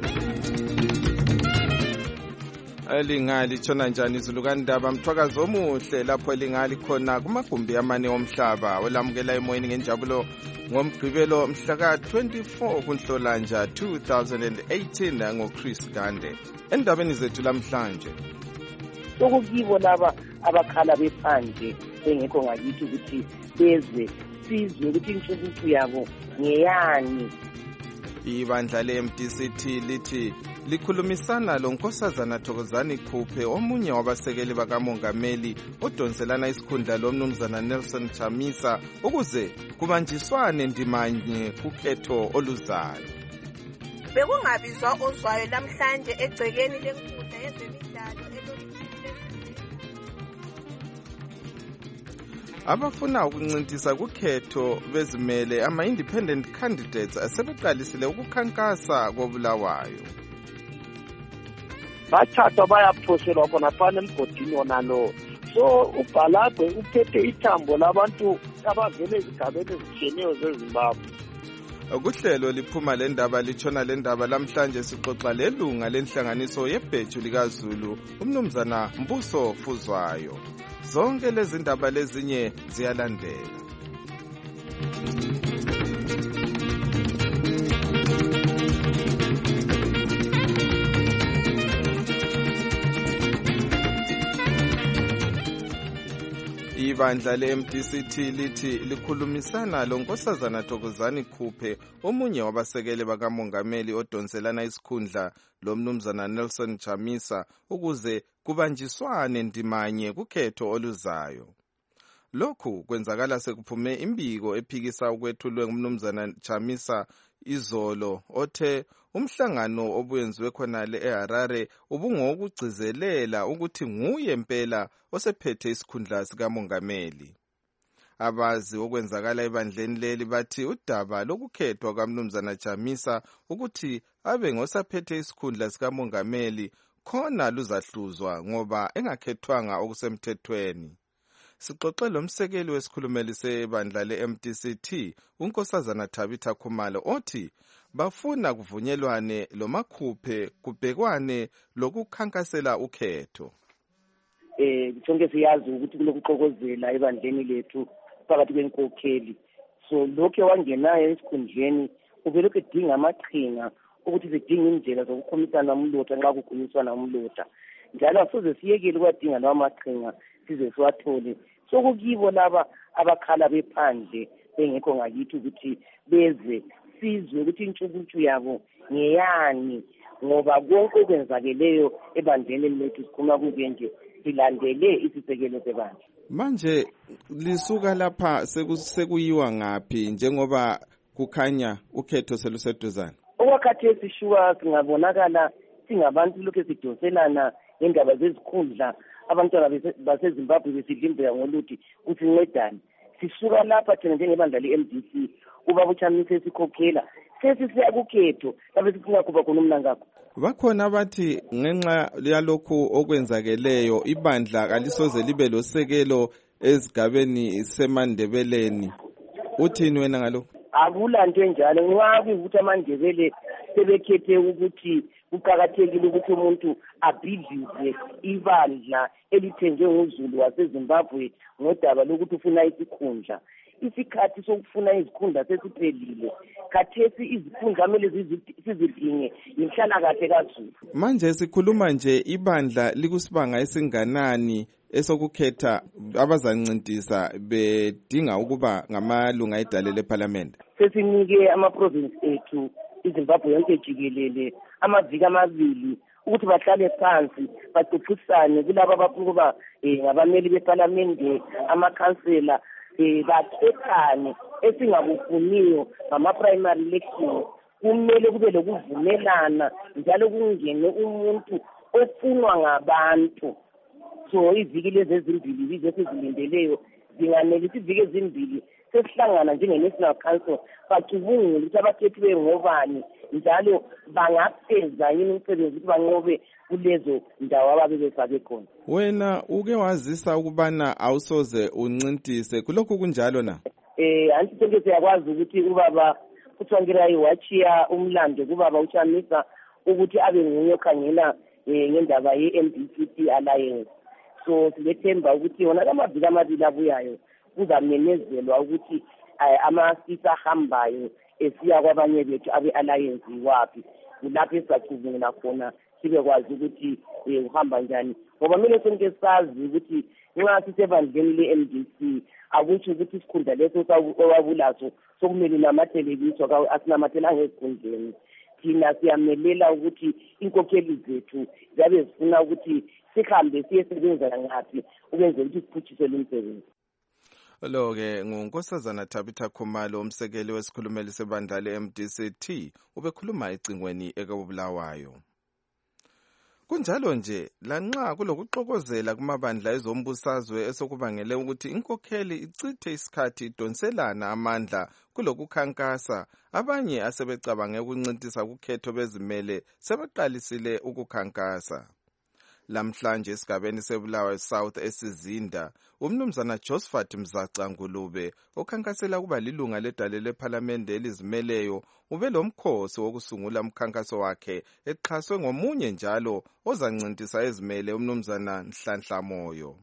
Elingali tshona njani izulu kandaba mthwakazo omuhle lapho elingali khona kumagumbi amane omhlaba olamukela emoyeni ngenjabulo ngomgqibelo mhla ka twenty-four kuNhlolanja two thousand eighteen ngoChris Gande. Endabeni zethu lamhlanje sokukibo laba abakhala bephandle bengekho ngakithi ukuthi bezwe sizwe ukuthi intshukutshu yabo ngeyani. Ibandla le-M D C T lithi likhulumisana lonkosazana Thokozani Khuphe omunye wabasekeli bakamongameli odonselana isikhundla lomnumzana Nelson Chamisa ukuze kubanjiswane ndimanye kukhetho oluzayo. Bekungabizwa ozwayo namhlanje egcekeni lenkundla yezemidlalo abafuna ukuncintisa kukhetho bezimele ama-independent candidates asebeqalisile ukukhankasa kobulawayo. Bathathwa bayaphoselwa khona phana emgodini wona lo. So uBhalagwe uphethe ithambo labantu abavele ezigabeni ezitshiyeneyo zeZimbabwe. Kuhlelo liphuma le ndaba litshona le ndaba lamhlanje sixoxa lelunga lenhlanganiso yebheju likaZulu umnumzana Mbuso Fuzwayo. Zonke lezi ndaba lezinye ziyalandela. Ibandla le-M D C T lithi likhulumisana lonkosazana Thokozani Khuphe omunye wabasekeli bakamongameli odonselana isikhundla lomnumzana Nelson Chamisa ukuze kubanjiswane ndimanye kukhetho oluzayo. Lokhu kwenzakala sekuphume imbiko ephikisa ukwethulwe ngumnumzana Chamisa izolo othe umhlangano obuyenziwe khona le eHarare ubungokugcizelela ukuthi nguye impela osephethe isikhundla sikamongameli. Abazi okwenzakala ebandleni leli bathi udaba lokukhethwa kwamnumzana Chamisa ukuthi abe ngosaphethe isikhundla sikamongameli khona luzahluzwa ngoba engakhethwanga okusemthethweni. Sixoxe lomsekeli wesikhulumeli sebandla le-M D C T unkosazana Thabitha Khumalo othi bafuna kuvunyelwane lomakhuphe kubhekwane lokukhankasela ukhetho. Eh sonke siyazi ukuthi kulokuxokozela ebandleni lethu phakathi kwenkokheli. So lokho wangenayo esikhundleni uvele kudinga amaqhinga ukuthi sidinga indlela zokukhomisana umlotha nxa kukhulunyiswana umlotha. Njalo asoze siyekele ukwadinga lawo maqhinga size siwathole. Sokukibo laba abakhala bephandle bengekho ngakithi ukuthi beze sizwe ukuthi intshukutshu yabo ngeyani ngoba konke okwenzakeleyo ebandleni lethu sikhuluma kuke nje silandele isisekelo sebandla. Manje lisuka lapha sekuyiwa ngapi njengoba kukhanya ukhetho seluseduzana? Okwakhathesi shuwa singabonakala singabantu lokho sidonselana ngendaba zezikhundla abantwana baseZimbabwe besidlimbeka ngoluthi usincedane. Sisuka lapha thina njengebandla le-M D C ubaba uChamisa esikhokhela sesisiya kukhetho lapho sifuna kuba khona umnankakho. Bakhona bathi ngenxa yalokhu okwenzakeleyo ibandla kalisoze libe losekelo ezigabeni semandebeleni. Uthini wena ngalokho? Akulanto enjalo nxa kuyikuthi amandebele sebekhethe ukuthi kuqakathekile ukuthi umuntu abhidlize ibandla elithenjwe nguZulu waseZimbabwe ngodaba lokuthi ufuna isikhundla. Isikhathi sokufuna izikhundla sesiphelile. Khathesi izikhundla kumele sizidinge inhlalakahle kaZulu. Manje sikhuluma nje ibandla likusibanga esinganani esokukhetha abazancintisa bedinga ukuba ngamalunga edale leParliament. Sesinike ama-province ethu iZimbabwe yonke jikelele amaviki amabili ukuthi bahlale phansi baxoxisane kulabo abafuna ukuba ngabameli beParliament amakhansela bakhethane esingakufuniyo ngama-primary elections. Kumele kube lokuvumelana njalo kungene umuntu ofunwa ngabantu. So iziviki lezi ezimbili yizo esizilindeleyo zinganele iziviki ezimbili sesihlangana njenge-National Council bacubungule ukuthi abakhethiweyo ngobani njalo bangafeza yini umsebenzi ukuthi banqobe kulezo ndawo ababe befake khona. Wena uke wazisa ukubana awusoze uncintise kulokhu kunjalo na? Eh anti sonke siyakwazi ukuthi ubaba uThongirayi wachiya umlando kubaba uChamisa ukuthi abe nguye okhangela ngendaba ye-M D C T Alliance. So silethemba ukuthi yona lamaviki amabili abuyayo kuzamenyezelwa ukuthi amasisa ahambayo esiya kwabanye bethu abe-alliance wapi kulapho esacubungula khona sibe kwazi ukuthi uhamba njani ngoba kumele sonke sazi ukuthi nxa sisebandleni le-M D C akusho ukuthi isikhundla leso owabulaso sokumele namathelekiso asinamathela ngezikhundleni. Thina siyamelela ukuthi inkokheli zethu zabe zifuna ukuthi sihambe siyesebenza ngaphi ukwenzela ukuthi siphutshise lo msebenzi. Lo-ke nguNkosazana Tabitha Khumalo, umsekeli wesikhulumeli sebandla le-M D C T, ubekhuluma ecingweni ekobulawayo. Kunjalo nje, lanxa kulokuxokozela kumabandla ezombusazwe esokubangele ukuthi inkokheli ichithe isikhathi idonselana amandla kulokukhankasa, abanye asebecabange ukuncintisa kukhetho bezimele sebeqalisile ukukhankasa. Lamhlanje esigabeni sebulawayo South esizinda, umnumzana Josephat Mzaca Ngulube okhankasela kuba lilunga ledale lephalamende elizimeleyo ube lomkhosi wokusungula umkhankaso wakhe exhaswe ngomunye njalo ozancintisa ezimele umnumzana Nhlanhla Moyo.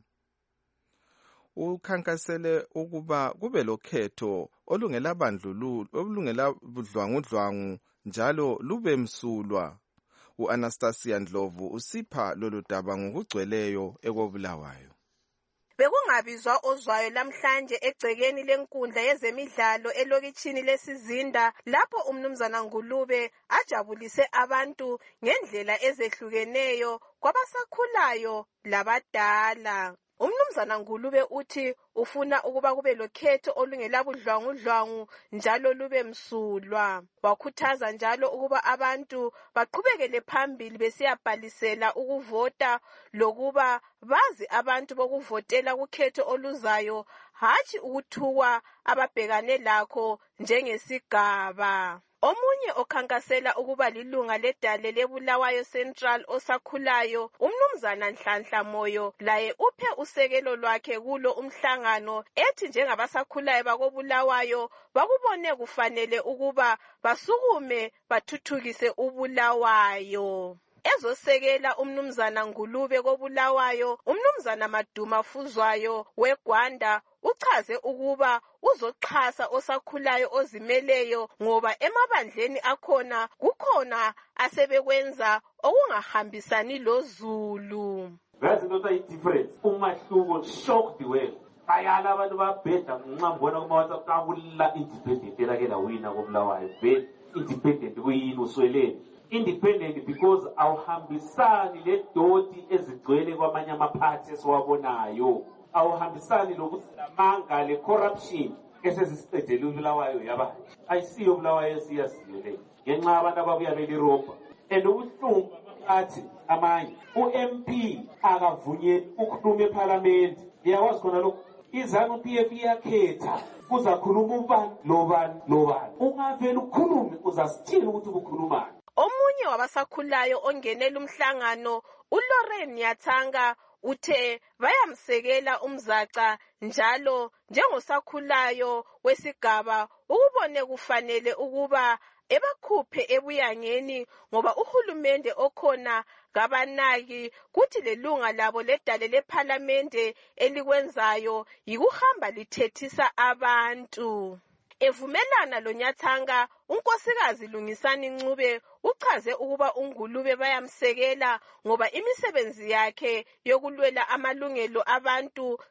Ukhankasele ukuba kube lokhetho olungela bandlululo olungela budlwangudlwangu njalo lube msulwa. U-Anastasia Ndlovu usipha lolu daba ngokugcweleyo ekobulawayo. Bekungabizwa ozwayo lamhlanje egcekeni lenkundla yezemidlalo elokitshini lesizinda lapho umnumzana Ngulube ajabulise abantu ngendlela ezehlukeneyo kwabasakhulayo labadala. Umnumzana Ngulube uthi ufuna ukuba kube lokhetho olungela budlwangudlwangu njalo lube msulwa. Wakhuthaza njalo ukuba abantu baqhubekele phambili besiyabhalisela ukuvota lokuba bazi abantu bokuvotela kukhetho oluzayo hatshi ukuthukwa ababhekane lakho njengesigaba. Omunye okhankasela ukuba lilunga ledale lebulawayo Central osakhulayo umnumzana Nhlanhla Moyo laye uphe usekelo lwakhe kulo umhlangano ethi njengabasakhulayo bakobulawayo bakubone kufanele ukuba basukume bathuthukise ubulawayo. Ezosekela umnumzana Ngulube kobulawayo umnumzana Maduma Fuzwayo weGwanda uchaze ukuba uzoxhasa osakhulayo ozimeleyo ngoba emabandleni akhona kukhona asebekwenza okungahambisani loZulu. That's not a difference. Umahluko shocked well. Bayala abantu babheda ngicambona kuma WhatsApp kabula independent lakela wina kobulawayo. Be independent kuyini usweleni? Independent because awuhambisani le doti ezigcwele kwamanye amaphathi esiwabonayo. Awuhambisani lokusamanga le corruption esezisiqedele ubulawayo yaba ayisiyo ubulawayo esiyasiyo le ngenxa abantu ababuya le Europe and ubuhlungu athi amanye u-M P akavunyelwe ukukhuluma eParliament. Yawazi khona lokho izanu P F iyakhetha kuzakhuluma ubani lobani lobani ungavela ukukhulume uzasitshela ukuthi ubukhulumani. Omunye wabasakhulayo ongenela umhlangano uLauren Nyathanga uthe bayamsekela umzaca njalo njengosakhulayo wesigaba ukubone kufanele ukuba ebakhuphe ebuyangeni ngoba uhulumende okhona ngabanaki kuthi lelunga labo ledale lephalamende elikwenzayo yikuhamba lithethisa abantu. Evumelana lo Nyathanga unkosikazi Lungisani Ncube uchaze ukuba uNgulube bayamsekela ngoba imisebenzi yakhe yokulwela amalungelo abantu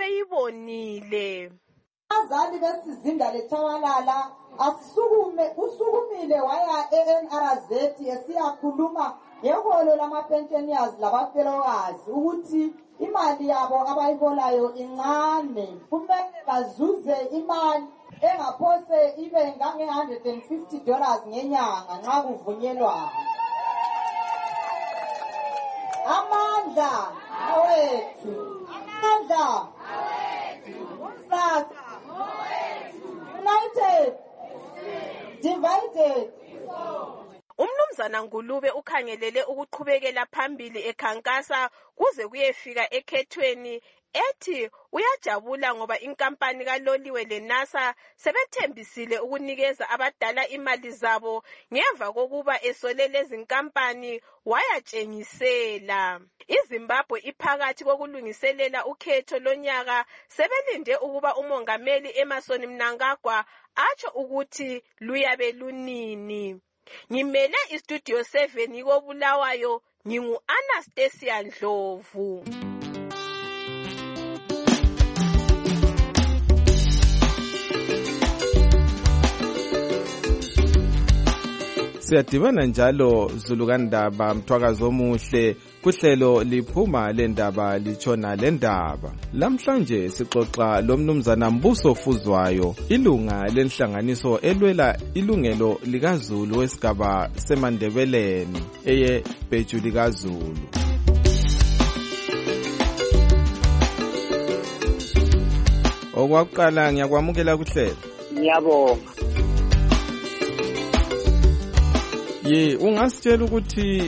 sebeyibonile. Abazali besizinda leThawalala asisukume usukumile waya e-N R Z esiyakhuluma ngeholo lama-pensioners labafelokazi ukuthi imali yabo abayiholayo incane kumele bazuze imali engaphose ibe ngange one hundred fifty dollars ngenyanga nxa kuvunyelwa. Amandla awethu, amandla awethu, umzaca awethu, elected. Umnumzana Ngulube ukhangelele ukuqhubekela phambili ekhankasa kuze kuyefika ekhethweni ethi uyajabula ngoba inkampani kaloliwe leNASA sebethembisile ukunikeza abadala imali zabo ngemva kokuba esole lezi nkampani wayatshengisela. iZimbabwe iphakathi kokulungiselela ukhetho lonyaka sebelinde ukuba umongameli Emmerson Mnangagwa atsho ukuthi luyabe lunini. Ngimele istudio seven iko Bulawayo, ngingu Anastasia Ndlovu. Siyadibana njalo Zulukandaba Mthwakazi omuhle kuhlelo liphuma lendaba litshona lendaba. Lamhlanje sixoxa lomnumzana Mbuso Fuzwayo, ilunga lenhlanganiso elwela ilungelo likaZulu wesigaba seMandebeleni eye Bheju likaZulu. Okwakuqala ngiyakwamukela kuhlelo. Ngiyabonga. Ye, ungasitshela ukuthi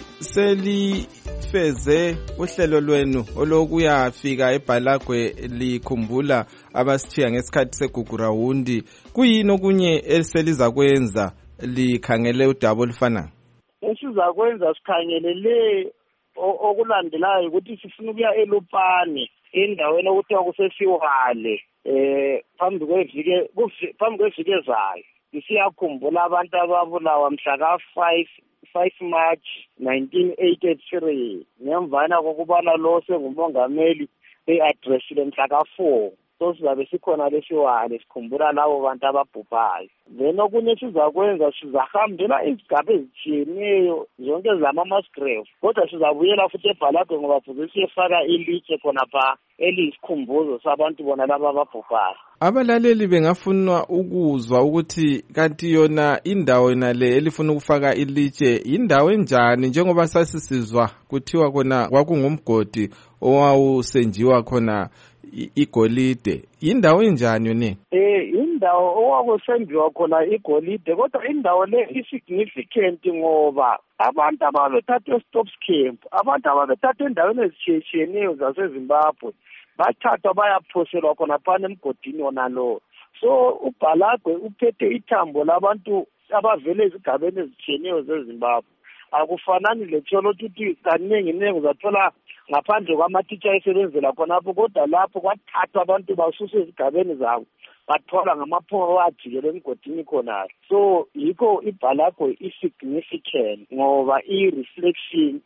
selifeze uhlelo lwenu olokuyafika eBhalagwe likhumbula abasithiya ngesikhathi segugurawundi. Kuyini okunye eseliza kwenza likhangele udaba olufana? Esiza kwenza sikhangelele okulandelayo ukuthi sifuna ukuya eLupane endaweni okuthiwa kusesiwale eh phambi kwevike phambi kwevike ezayo. Siyakhumbula abantu ababulawa mhla ka five March nineteen eighty-three ngemvana kokubana lo sengumongameli e-addressile mhla ka four. So sizabe sikhona lesiwale sikhumbula labo bantu ababhubhayo. Then okunye sizakwenza sizahambela izigaba ezitshiyeneyo zonke zama-Musgrave, kodwa sizabuyela futhi eBhalagwe ngoba futhi siyefaka ilitshe khonapha eliyisikhumbuzo sabantu bona laba ababhubhayo. Abalaleli bengafunwa ukuzwa ukuthi kanti yona indawo yonale elifuna ukufaka ilitshe indawo enjani, njengoba sasisizwa kuthiwa khona kwakungumgodi owawusenjiwa khona igolide. Indawo enjani yone? Eh indawo owakusenjiwa khona igolide, kodwa indawo le isignificant ngoba abantu ababethatha e-Stops Camp, abantu ababethatha endaweni ezitshiyeneyo zaseZimbabwe bathathwa bayaphoselwa khona phana emgodini wona lo. So uBhalagwe uphethe ithambo labantu abavele ezigabeni ezitshiyeneyo zeZimbabwe. Akufanani letholo ukuthi kaningi ningi uzathola ngaphandle kwamateacher ayesebenzela khonapho, kodwa lapho kwathathwa abantu basuswe ezigabeni zabo bathola ngamapho ajikele emgodini khona. So yikho iBhalagwe i-significant ngoba i-reflection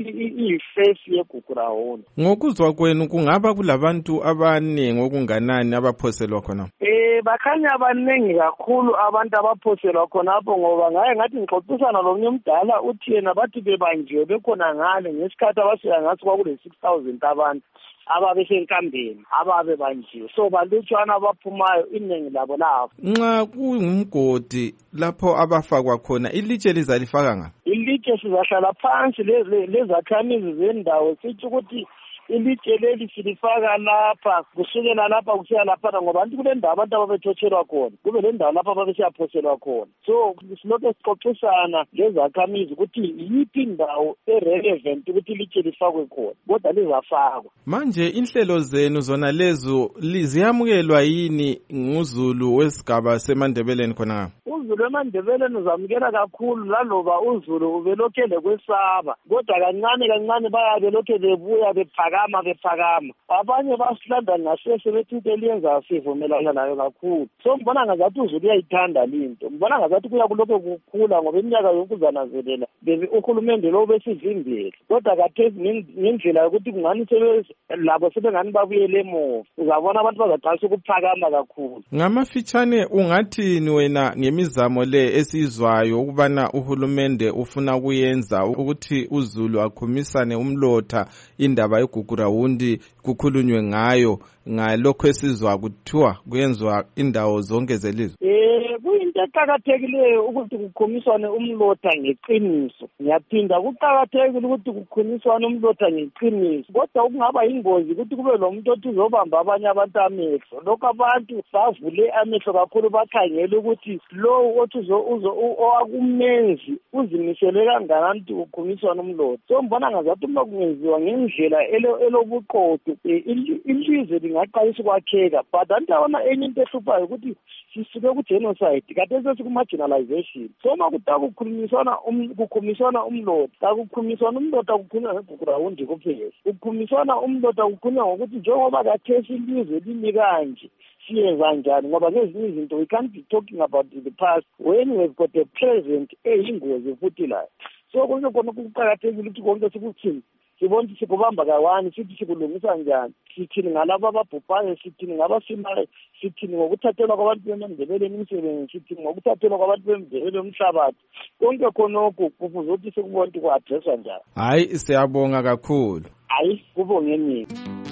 i-face yeGugurawundi. Ngokuzwa kwenu kungaba kulabantu abaningi okunganani abaphoselwa khona? Eh bakhanya abaningi kakhulu abantu abaphoselwa khonapho ngoba ngaye ngathi ngixoxisana lomnye umdala uthi yena bathi bebanjiwe bekhona ngale ngesikhathi abasuka ngathi kwakule six thousand abantu ababesenkambeni ababe banjiwe. So balutshwana abaphumayo iningi labo labo. Nxa kungumgodi lapho abafakwa khona ilitshe lizalifaka ngaphi? Ilitshe sizahlala phansi lezakhamizi zendawo sithi ukuthi ilitshe leli silifaka lapha kusukela lapha kusiya lapha ngoba anti kule ndawo abantu ababethotshelwa khona kube le ndawo lapha ababesiyaphoselwa khona. So silokho sixoxisana lezakhamizi ukuthi yiphi indawo e-relevant ukuthi ilitshe lifakwe khona, kodwa lizafakwa. Manje inhlelo zenu zona lezo ziyamukelwa yini nguzulu wesigaba seMandebeleni khona? uZulu eMandebeleni uzamukela kakhulu laloba uZulu ubelokhele kwesaba, kodwa kancane kancane bayabe lokhe bebuya bephakama bephakama. Abanye basilanda ngasese bethi into eliyenza sivumelana nayo kakhulu. So ngibona ngazathi uZulu uyayithanda linto, ngibona ngazathi kuya kulokho kukhula ngoba iminyaka yonke uzanazelela uhulumende lo besivimbele, kodwa kathesi ngendlela yokuthi kungani labo sebengani babuyele emuva, uzabona abantu bazaqalisa ukuphakama kakhulu. Ngamafitshane ungathini wena ngemizamo le esizwayo ukubana uhulumende ufuna kuyenza ukuthi uZulu akhumisane umlotha indaba yeGugurawundi kukhulunywe ngayo ngalokho esizwa kuthiwa kuyenzwa indawo zonke zelizwe? Eh kuyinto eqakathekileyo ukuthi kukhumiswane umlotha ngeqiniso. Ngiyaphinda kuqakathekile ukuthi kukhumiswane umlotha ngeqiniso. Kodwa okungaba yingozi ukuthi kube lo muntu othi uzobamba abanye abantu amehlo. Lokho abantu bavule amehlo kakhulu bakhangele ukuthi lo othi uzo owakumenzi uzimisele kangakanani ukuthi kukhumiswane umlotha. So mbona ngazathi uma kungenziwa ngendlela elobuqotho ilizwe lingaqalisa ukwakheka. But andabona enye into ehluphayo ukuthi sisuke ku-genocide kade sesiku-marginalization. So uma kutakukhulumisana kukhumisana umlotha akukhumisana umlotha kukhulunywa ngebhukurawundi kuphela. Kukhumisana umlotha kukhulunywa ngokuthi njengoba kathesi ilizwe limi kanje siyenza njani ngoba ngezinye izinto we can't be talking about the past when we've got a present eyingozi futhi la. So konke khona kuqakathekile ukuthi konke sikuthini sibona ukuthi sikubamba kawani sithi sikulungisa njani sithini ngalabo ababhubhayo sithini ngabasimayo sithini ngokuthathelwa kwabantu bemndebeleni imisebenzi sithini ngokuthathelwa kwabantu bemndebeleni umhlabathi konke khonokho kufuze ukuthi sikubona ukuthi ku-adresswa njani. Hayi siyabonga kakhulu. Hayi kubonge mina.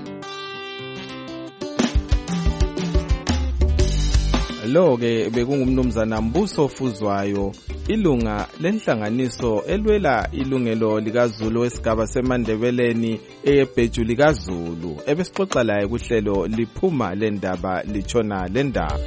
Lo-ke bekungumnumzana Mbuso Fuzwayo, ilunga lenhlanganiso elwela ilungelo likaZulu wesigaba seMandebeleni eBheju likaZulu, ebesixoxa laye kuhlelo liphuma lendaba litshona lendaba.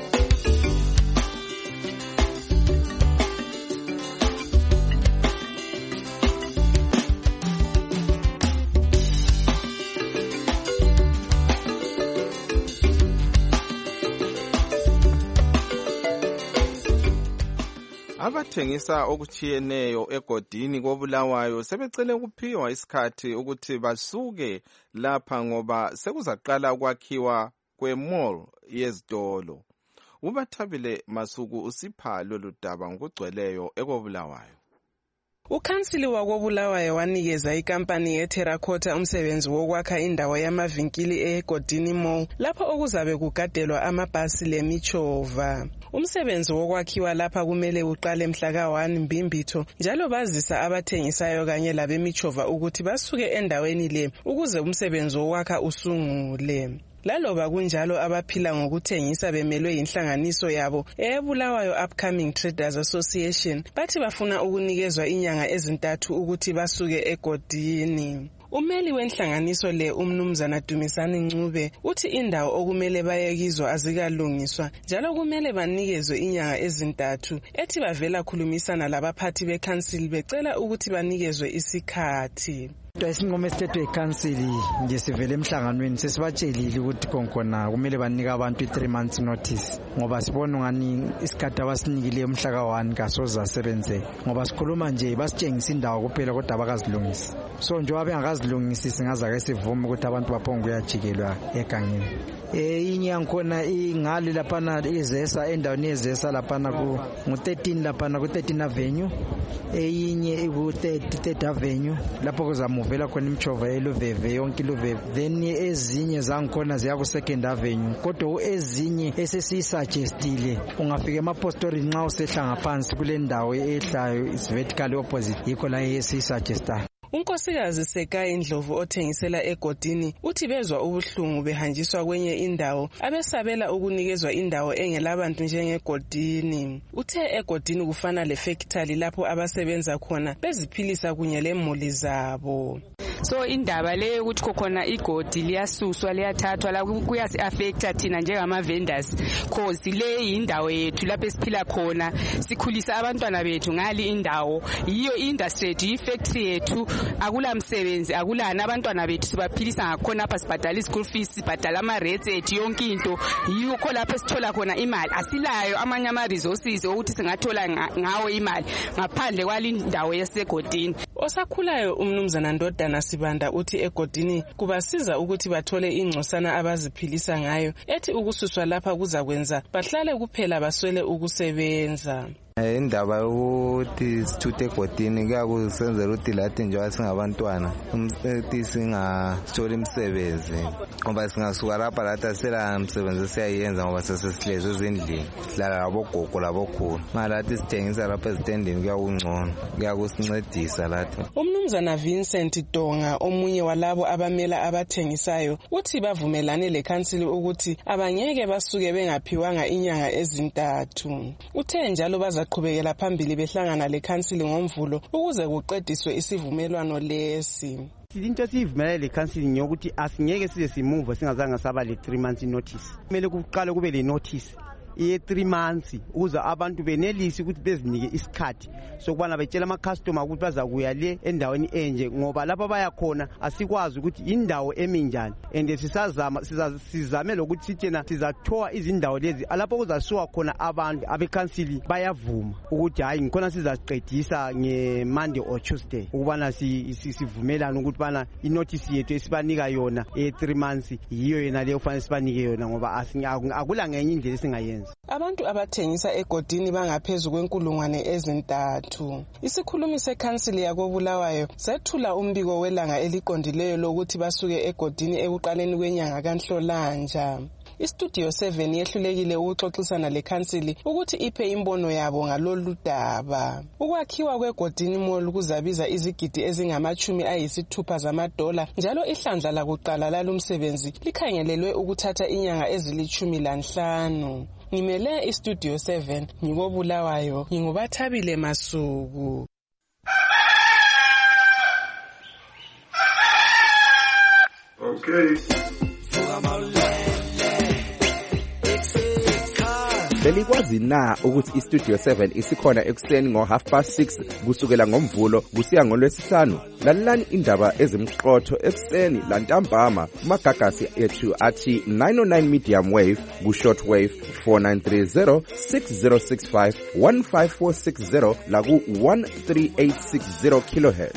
Abathengisa okuchiyeneyo egodini koBulawayo sebecele ukuphiwa isikhathi ukuthi basuke lapha ngoba sekuzaqala ukwakhiwa kwemall yezitolo. Ubathabile Masuku usipha lolu daba ngokugcweleyo ekoBulawayo. Ukhansili wakoBulawayo wanikeza ikampani yeTerracotta umsebenzi wokwakha indawo yamavinkili egodini mall lapho okuzabe kugadelwa amabhasi lemichova. Umsebenzi wokwakhiwa lapha kumele uqale mhla ka one Mbimbitho njalo bazisa abathengisayo kanye labemichova ukuthi basuke endaweni le ukuze umsebenzi wokwakha usungule. Laloba kunjalo abaphila ngokuthengisa bemelwe inhlanganiso yabo eBulawayo Upcoming Traders Association bathi bafuna ukunikezwa inyanga ezintathu ukuthi basuke egodini. Umeli wenhlanganiso le umnumzana Dumisani Ncube uthi indawo okumele bayekizwa azikalungiswa njalo kumele banikezwe inyanga ezintathu ethi bavela khulumisana labaphathi bekhansili becela ukuthi banikezwe isikhathi. Isinqumo esithethwe ikhansili nje sivele emhlanganweni sesibatshelile ukuthi konkona kumele banike abantu i-three months notice ngoba sibona ngani isikhathi abasinikile umhla ka one kasoza sebenze ngoba sikhuluma nje basitshengisa indawo kuphela kodwa abakazilungisi. So nje wabengakazilungisi singaza ke sivume ukuthi abantu baphonga kuyajikelwa egangeni. Eh inye yankhona ingale lapha izesa endaweni yezesa lapha ku thirteen lapha ku thirteen Avenue eyinye ku thirty Avenue lapho kuzamu vela khona imchova eluveve yonke iluveve then ezinye zangikhona ziya ku second Avenue kodwa ezinye esesisuggestile ungafika emapostori nxa usehla ngaphansi kule ndawo ehlayo is vertical opposite yikho la esisuggesta. Unkosikazi Sekai Ndlovu othengisela egodini uthi bezwa ubuhlungu behanjiswa kwenye indawo abesabela ukunikezwa indawo engelabantu njengegodini. Uthe egodini kufana lefactory lapho abasebenza khona beziphilisa kunye lemuli zabo. So indaba le ukuthi kokhona igodi liyasuswa liyathathwa la kuyasi affecta thina njengama vendors cause le indawo yethu lapho esiphila khona sikhulisa abantwana bethu ngali indawo yiyo industry yethu ifactory yethu akula msebenzi akulana abantwana bethu sibaphilisa ngakhona apha sibhadala ischool fees sibhadala ama rates ethu yonke into yiyo kho lapho sithola khona imali asilayo amanye ama resources ukuthi singathola ngawo imali ngaphandle kwalindawo yasegodini. Osakhulayo umnumzana Ndodana Sibanda uthi egodini kubasiza ukuthi bathole ingcosana abaziphilisa ngayo ethi ukususwa lapha kuza kwenza bahlale kuphela baswele ukusebenza. indaba yokuthi sithuthe egodini kuyakusenzela ukuthi lathi njengoba singabantwana ukuthi singasitholi imisebenzi ngoba singasuka lapha lathi asela msebenzi siyayenza ngoba sesesihlezi ezindlini sihlala labogogo labokhulu malathi sithengisa lapha ezitendini kuyakungcono kuyakusincedisa lathi. Umnumzana Vincent Donga omunye walabo abamela abathengisayo uthi bavumelane lekhansili ukuthi abangeke basuke bengaphiwanga inyanga ezintathu. Uthe njalo bazaqhubekela phambili behlangana lekhansili ngomvulo ukuze kuqediswe isivumelwano lesi. Into sivumelane lekhansili nyokuthi asingeke size simuva singazange saba le three months notice. Kumele kuqale kube le notice iye three months ukuze abantu benelisi ukuthi bezinike isikhathi sokubana betshela ama customer ukuthi bazakuya le endaweni enje ngoba lapha baya khona asikwazi ukuthi indawo eminjani and sisazama sizame lokuthi sithena sizathoa izindawo lezi lapho kuzasuka khona abantu abekhansili bayavuma ukuthi hayi ngikhona sizaziqedisa nge Monday or Tuesday ukubana sivumelana ukuthi bana inotice yethu esibanika yona e three months yiyo yena le ufanele sibanike yona ngoba akula ngenye indlela esingayenza. Abantu abathengisa egodini bangaphezulu kwenkulungwane ezintathu. Isikhulumi sekhansili yakobulawayo sethula umbiko welanga eliqondileyo lokuthi basuke egodini ekuqaleni kwenyanga kaNhlolanja. Istudio seven yehlulekile ukuxoxisana lekhansili ukuthi iphe imbono yabo ngalolu daba. Ukwakhiwa kwegodini mall kuzabiza izigidi ezingamachumi ayisithupha zamadola njalo ihlandla lakuqala lalumsebenzi likhangelelwe ukuthatha inyanga ezilichumi lanhlanu. Ngimele istudio seven ngikobulawayo ngingubathabile Masuku. Okay. Belikwazi na ukuthi istudio seven isikhona ekuseni ngo half past six kusukela ngomvulo kusiya ngolwesihlanu. Lalelani indaba ezimqotho ekuseni lantambama kumagagasi ethu athi nine oh nine medium wave ku short wave four nine three zero six zero six five one five four six zero la ku one three eight six zero kilohertz.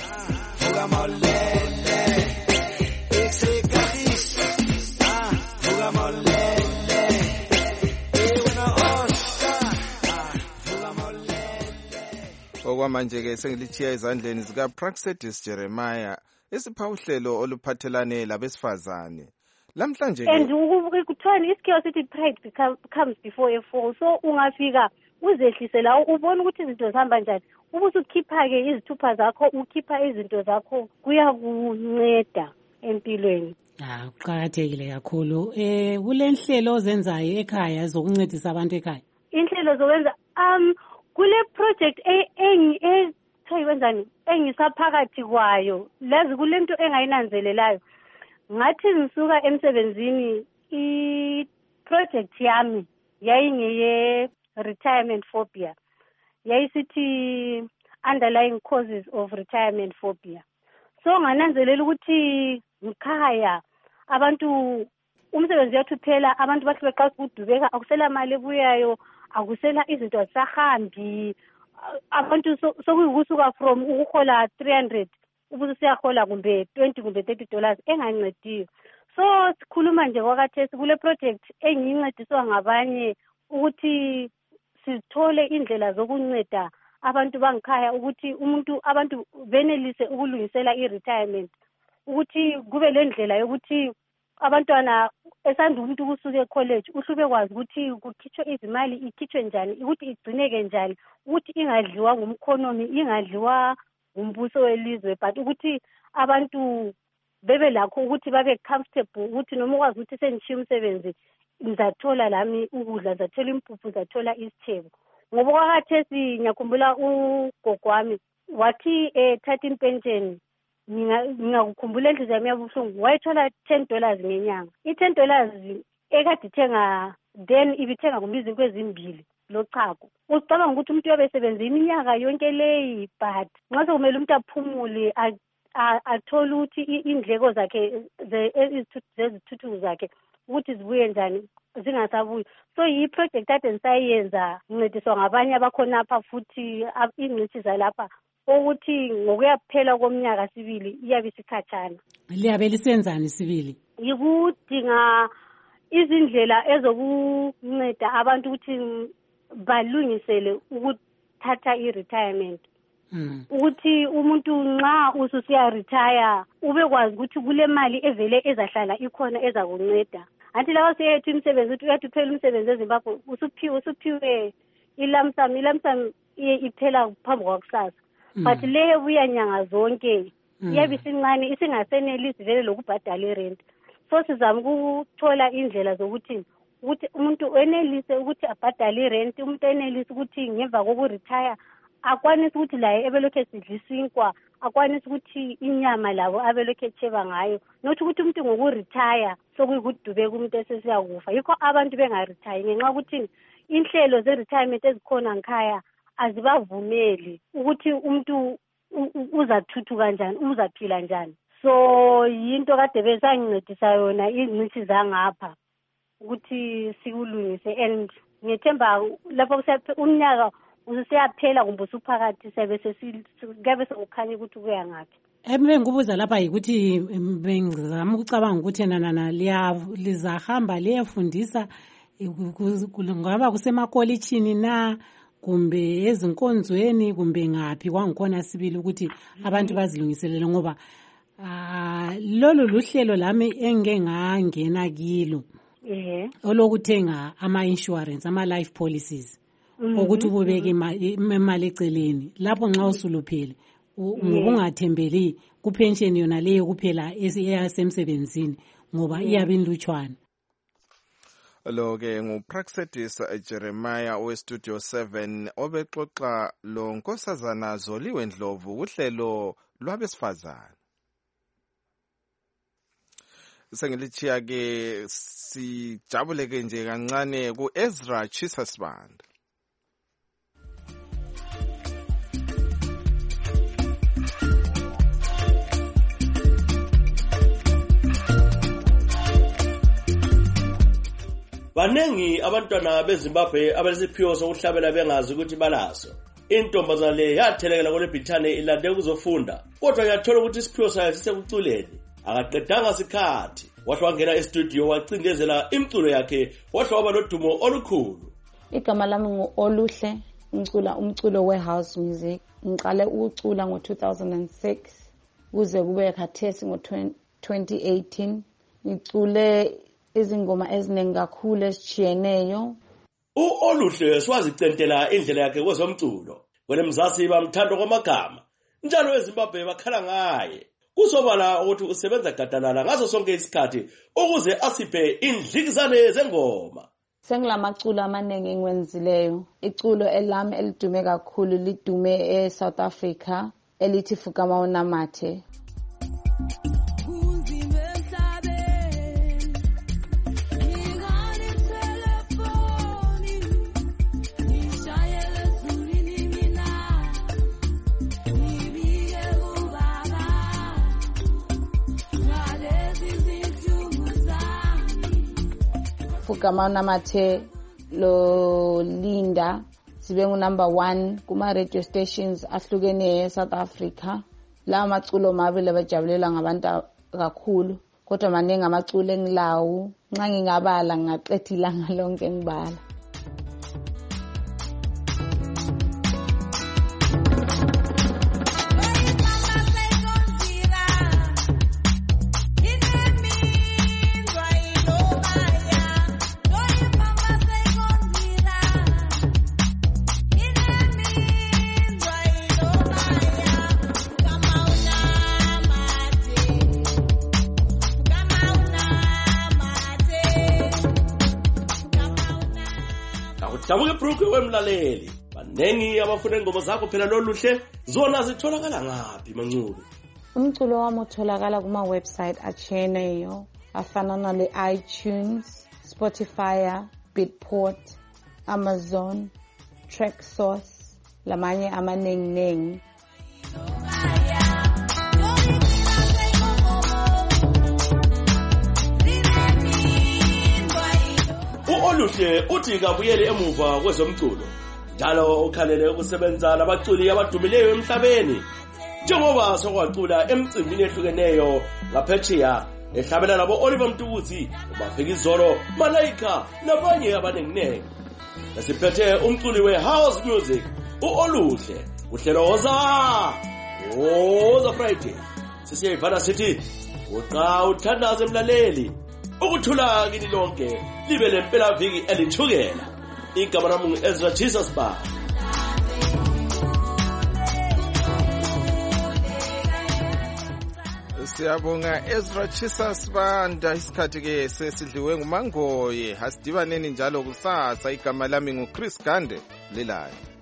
Okwamanje ke sengilithiya ezandleni zika Praxedis Jeremiah isiphawuhlelo oluphathelane labesifazane. Lamhlanje and ukuthiwa isikhiwo sithi pride comes before a fall, so ungafika uzehlise la ubona ukuthi izinto zihamba njani ubusukhipha ke izithupha zakho ukhipha izinto zakho kuyakunceda empilweni. Ah, kuqakathekile kakhulu. Eh kulenhlelo ozenzayo ekhaya zokuncedisa abantu ekhaya. Inhlelo zokwenza um kule project engi ethayibenzani engisaphakathi kwayo lazi kulento engayinanzelelayo ngathi ngisuka emsebenzini I project yami yayingeye retirement phobia yayisithi underlying causes of retirement phobia. So ngananzelela ukuthi ngikhaya abantu umsebenzi yethu phela abantu bahle beqala ukudubeka akusela mali ebuyayo akusela izinto azisahambi abantu sokuyikusuka from ukuhola three hundred ubuze siyahola kumbe twenty kumbe thirty dollars engancediyo. So sikhuluma nje kwakathesi kule project engincediswa ngabanye ukuthi sithole indlela zokunceda abantu bangikhaya ukuthi umuntu abantu benelise ukulungisela i-retirement ukuthi kube le ndlela yokuthi abantwana esanda umuntu kusuka ecollege uhlube kwazi ukuthi kukhitshwe izimali ikhitshwe njani ukuthi igcineke njani ukuthi ingadliwa ngumkhonomi ingadliwa ngumbuso welizwe but ukuthi abantu bebe lakho ukuthi babe comfortable ukuthi noma ukwazi ukuthi sengishiya umsebenzi ngizathola lami ukudla ngizathola impuphu ngizathola isithebo. Ngoba kwakathesi ngiyakhumbula ugogo wami wathi ethatha impensheni ngingakukhumbula enhliziyo yami yabuhlungu wayethola ten dollars ngenyanga. I-ten dollars ekade ithenga then ibithenga kumbizi kwezimbili lochago. Ucabanga ukuthi umuntu uyabesebenza iminyaka yonke leyi but nxa sekumele umuntu aphumule athole ukuthi indleko zakhe zezithuthu zakhe ukuthi zibuye njani zingasabuyi. So yi-project ade ngisayenza ngincediswa ngabanye abakhonapha futhi ingcitshi zalapha ukuthi ngokuyaphela komnyaka sibili iyabe isikhatshana. Liyabe lisenzani sibili? Yikudinga izindlela ezokunceda abantu ukuthi balungisele ukuthatha i-retirement ukuthi umuntu nxa ususiya retire ube kwazi ukuthi kule mali evele ezahlala ikhona ezakunceda. Anti lawa siyethu imisebenzi ukuthi uyathi uphela umsebenzi eZimbabwe usuphiwe usuphiwe ilamsam ilamsam iphela phambi kwakusasa. But le buya nyanga zonke iyabe isincane isingasenelisi vele lokubhadala irent. So sizama ukuthola indlela zokuthi ukuthi umuntu enelise ukuthi abhadale irent, umuntu enelise ukuthi ngemva kokuretire akwanise ukuthi laye ebelokhe sidlisinkwa, akwanise ukuthi inyama labo abelokhe etsheba ngayo, not ukuthi umuntu ngokuretire sokuyikudube kumuntu esesiyakufa. Yikho abantu bengaretire ngenxa ukuthi inhlelo ze-retirement ezikhona ngikhaya azibavumeli ukuthi umuntu uzathuthu kanjani, uzaphila njani. So yinto kade besangincedisa yona izingcithi zangapha ukuthi sikulungise, and ngethemba lapho umnyaka usiyaphela kumbe usuphakathi sebe sesigabe sokukhanya ukuthi kuya ngaphi. Embe ngubuza lapha yikuthi bengizama ukucabanga ukuthi nana lizahamba liyafundisa ngaba kusemakolitshini na kumbe ezinkonzweni kumbe ngaphi kwangikhona sibili ukuthi abantu bazilungiselele, ngoba lolu luhlelo lami engeke ngangena kilo eh olokuthenga ama insurance ama life policies ukuthi ubeke imali eceleni lapho nxa usuluphele ungathembeli ku pension yona leyo kuphela eyasemsebenzini ngoba iyabe inlutshwana. Lo ke nguPraxedis Jeremiah we Studio seven obexoxa lo Nkosazana Zoliwe Ndlovu uhlelo lwabesifazana. Sengilichiya ke sijabuleke nje kancane ku Ezra Chisasband. Banengi abantwana beZimbabwe abalesiphiwo sokuhlabela bengazi ukuthi balaso. Intombazana le yathelekela kule Britane ilande ukuzofunda, kodwa yathola ukuthi isiphiwo sayo sisekuculeni. Akaqedanga sikhathi, wahle wangena e-studio wacindezela imculo yakhe, wahle waba nodumo olukhulu. Igama lami ngu-Oluhle, ngicula umculo we-house music. Ngiqale ukucula ngo-two thousand six kuze kube khathesi ngo-twenty eighteen. Ngicule izingoma eziningi kakhulu ezitshiyeneyo. U-Oluhle swazicentela indlela yakhe kwezomculo. Kwele Mzansi bamthanda kwamagama, njalo eZimbabwe bakhala ngaye. Kusobala ukuthi usebenza gadalala ngaso sonke isikhathi ukuze asiphe indlikizane zengoma. Sengilamaculu amaningi engwenzileyo. Iculo elami elidume kakhulu lidume e-South Africa elithi Fukama Unamathe. Fukama Unamathe lo Linda sibe ngu number one kuma radio stations ahlukene eSouth Africa. La maculo mabili abajabulela ngabantu kakhulu, kodwa maningi amaculo engilawo nxa ngingabala ngaqedila ilanga lonke ngibala. Dabuke Brooke wemlaleli, banengi abafuna ingoma zakho phela loluhle, zona zitholakala ngaphi Mancube? Umculo wami utholakala kuma website atshiyeneyo afana nale iTunes, Spotify, Beatport, Amazon, Traxsource, lamanye amaningi nengi. U-Oluhle uthi kabuyele emuva kwezomculo, njalo ukhalele ukusebenza nabaculi abadumileyo emhlabeni, njengoba sokwacula emcimbini ehlukeneyo ngaphetsheya ehlabela nabo Oliver Mtukudzi, uMafikizolo, Malaika nabanye abanenginengi. Esiphethe umculi we-house music u-Oluhle uhlelo woza woza Friday. Sisiyivala sithi uqa uthandaze emlaleli ukuthula kini lonke libe lempela viki elithukela. Igama lami Ezra Jesus Ba. Siyabonga Ezra Jesus Banda. Isikhathi ke sesidliwe nguMangoye. Asidibaneni njalo kusasa. Igama lami nguChris Gande Lelayo.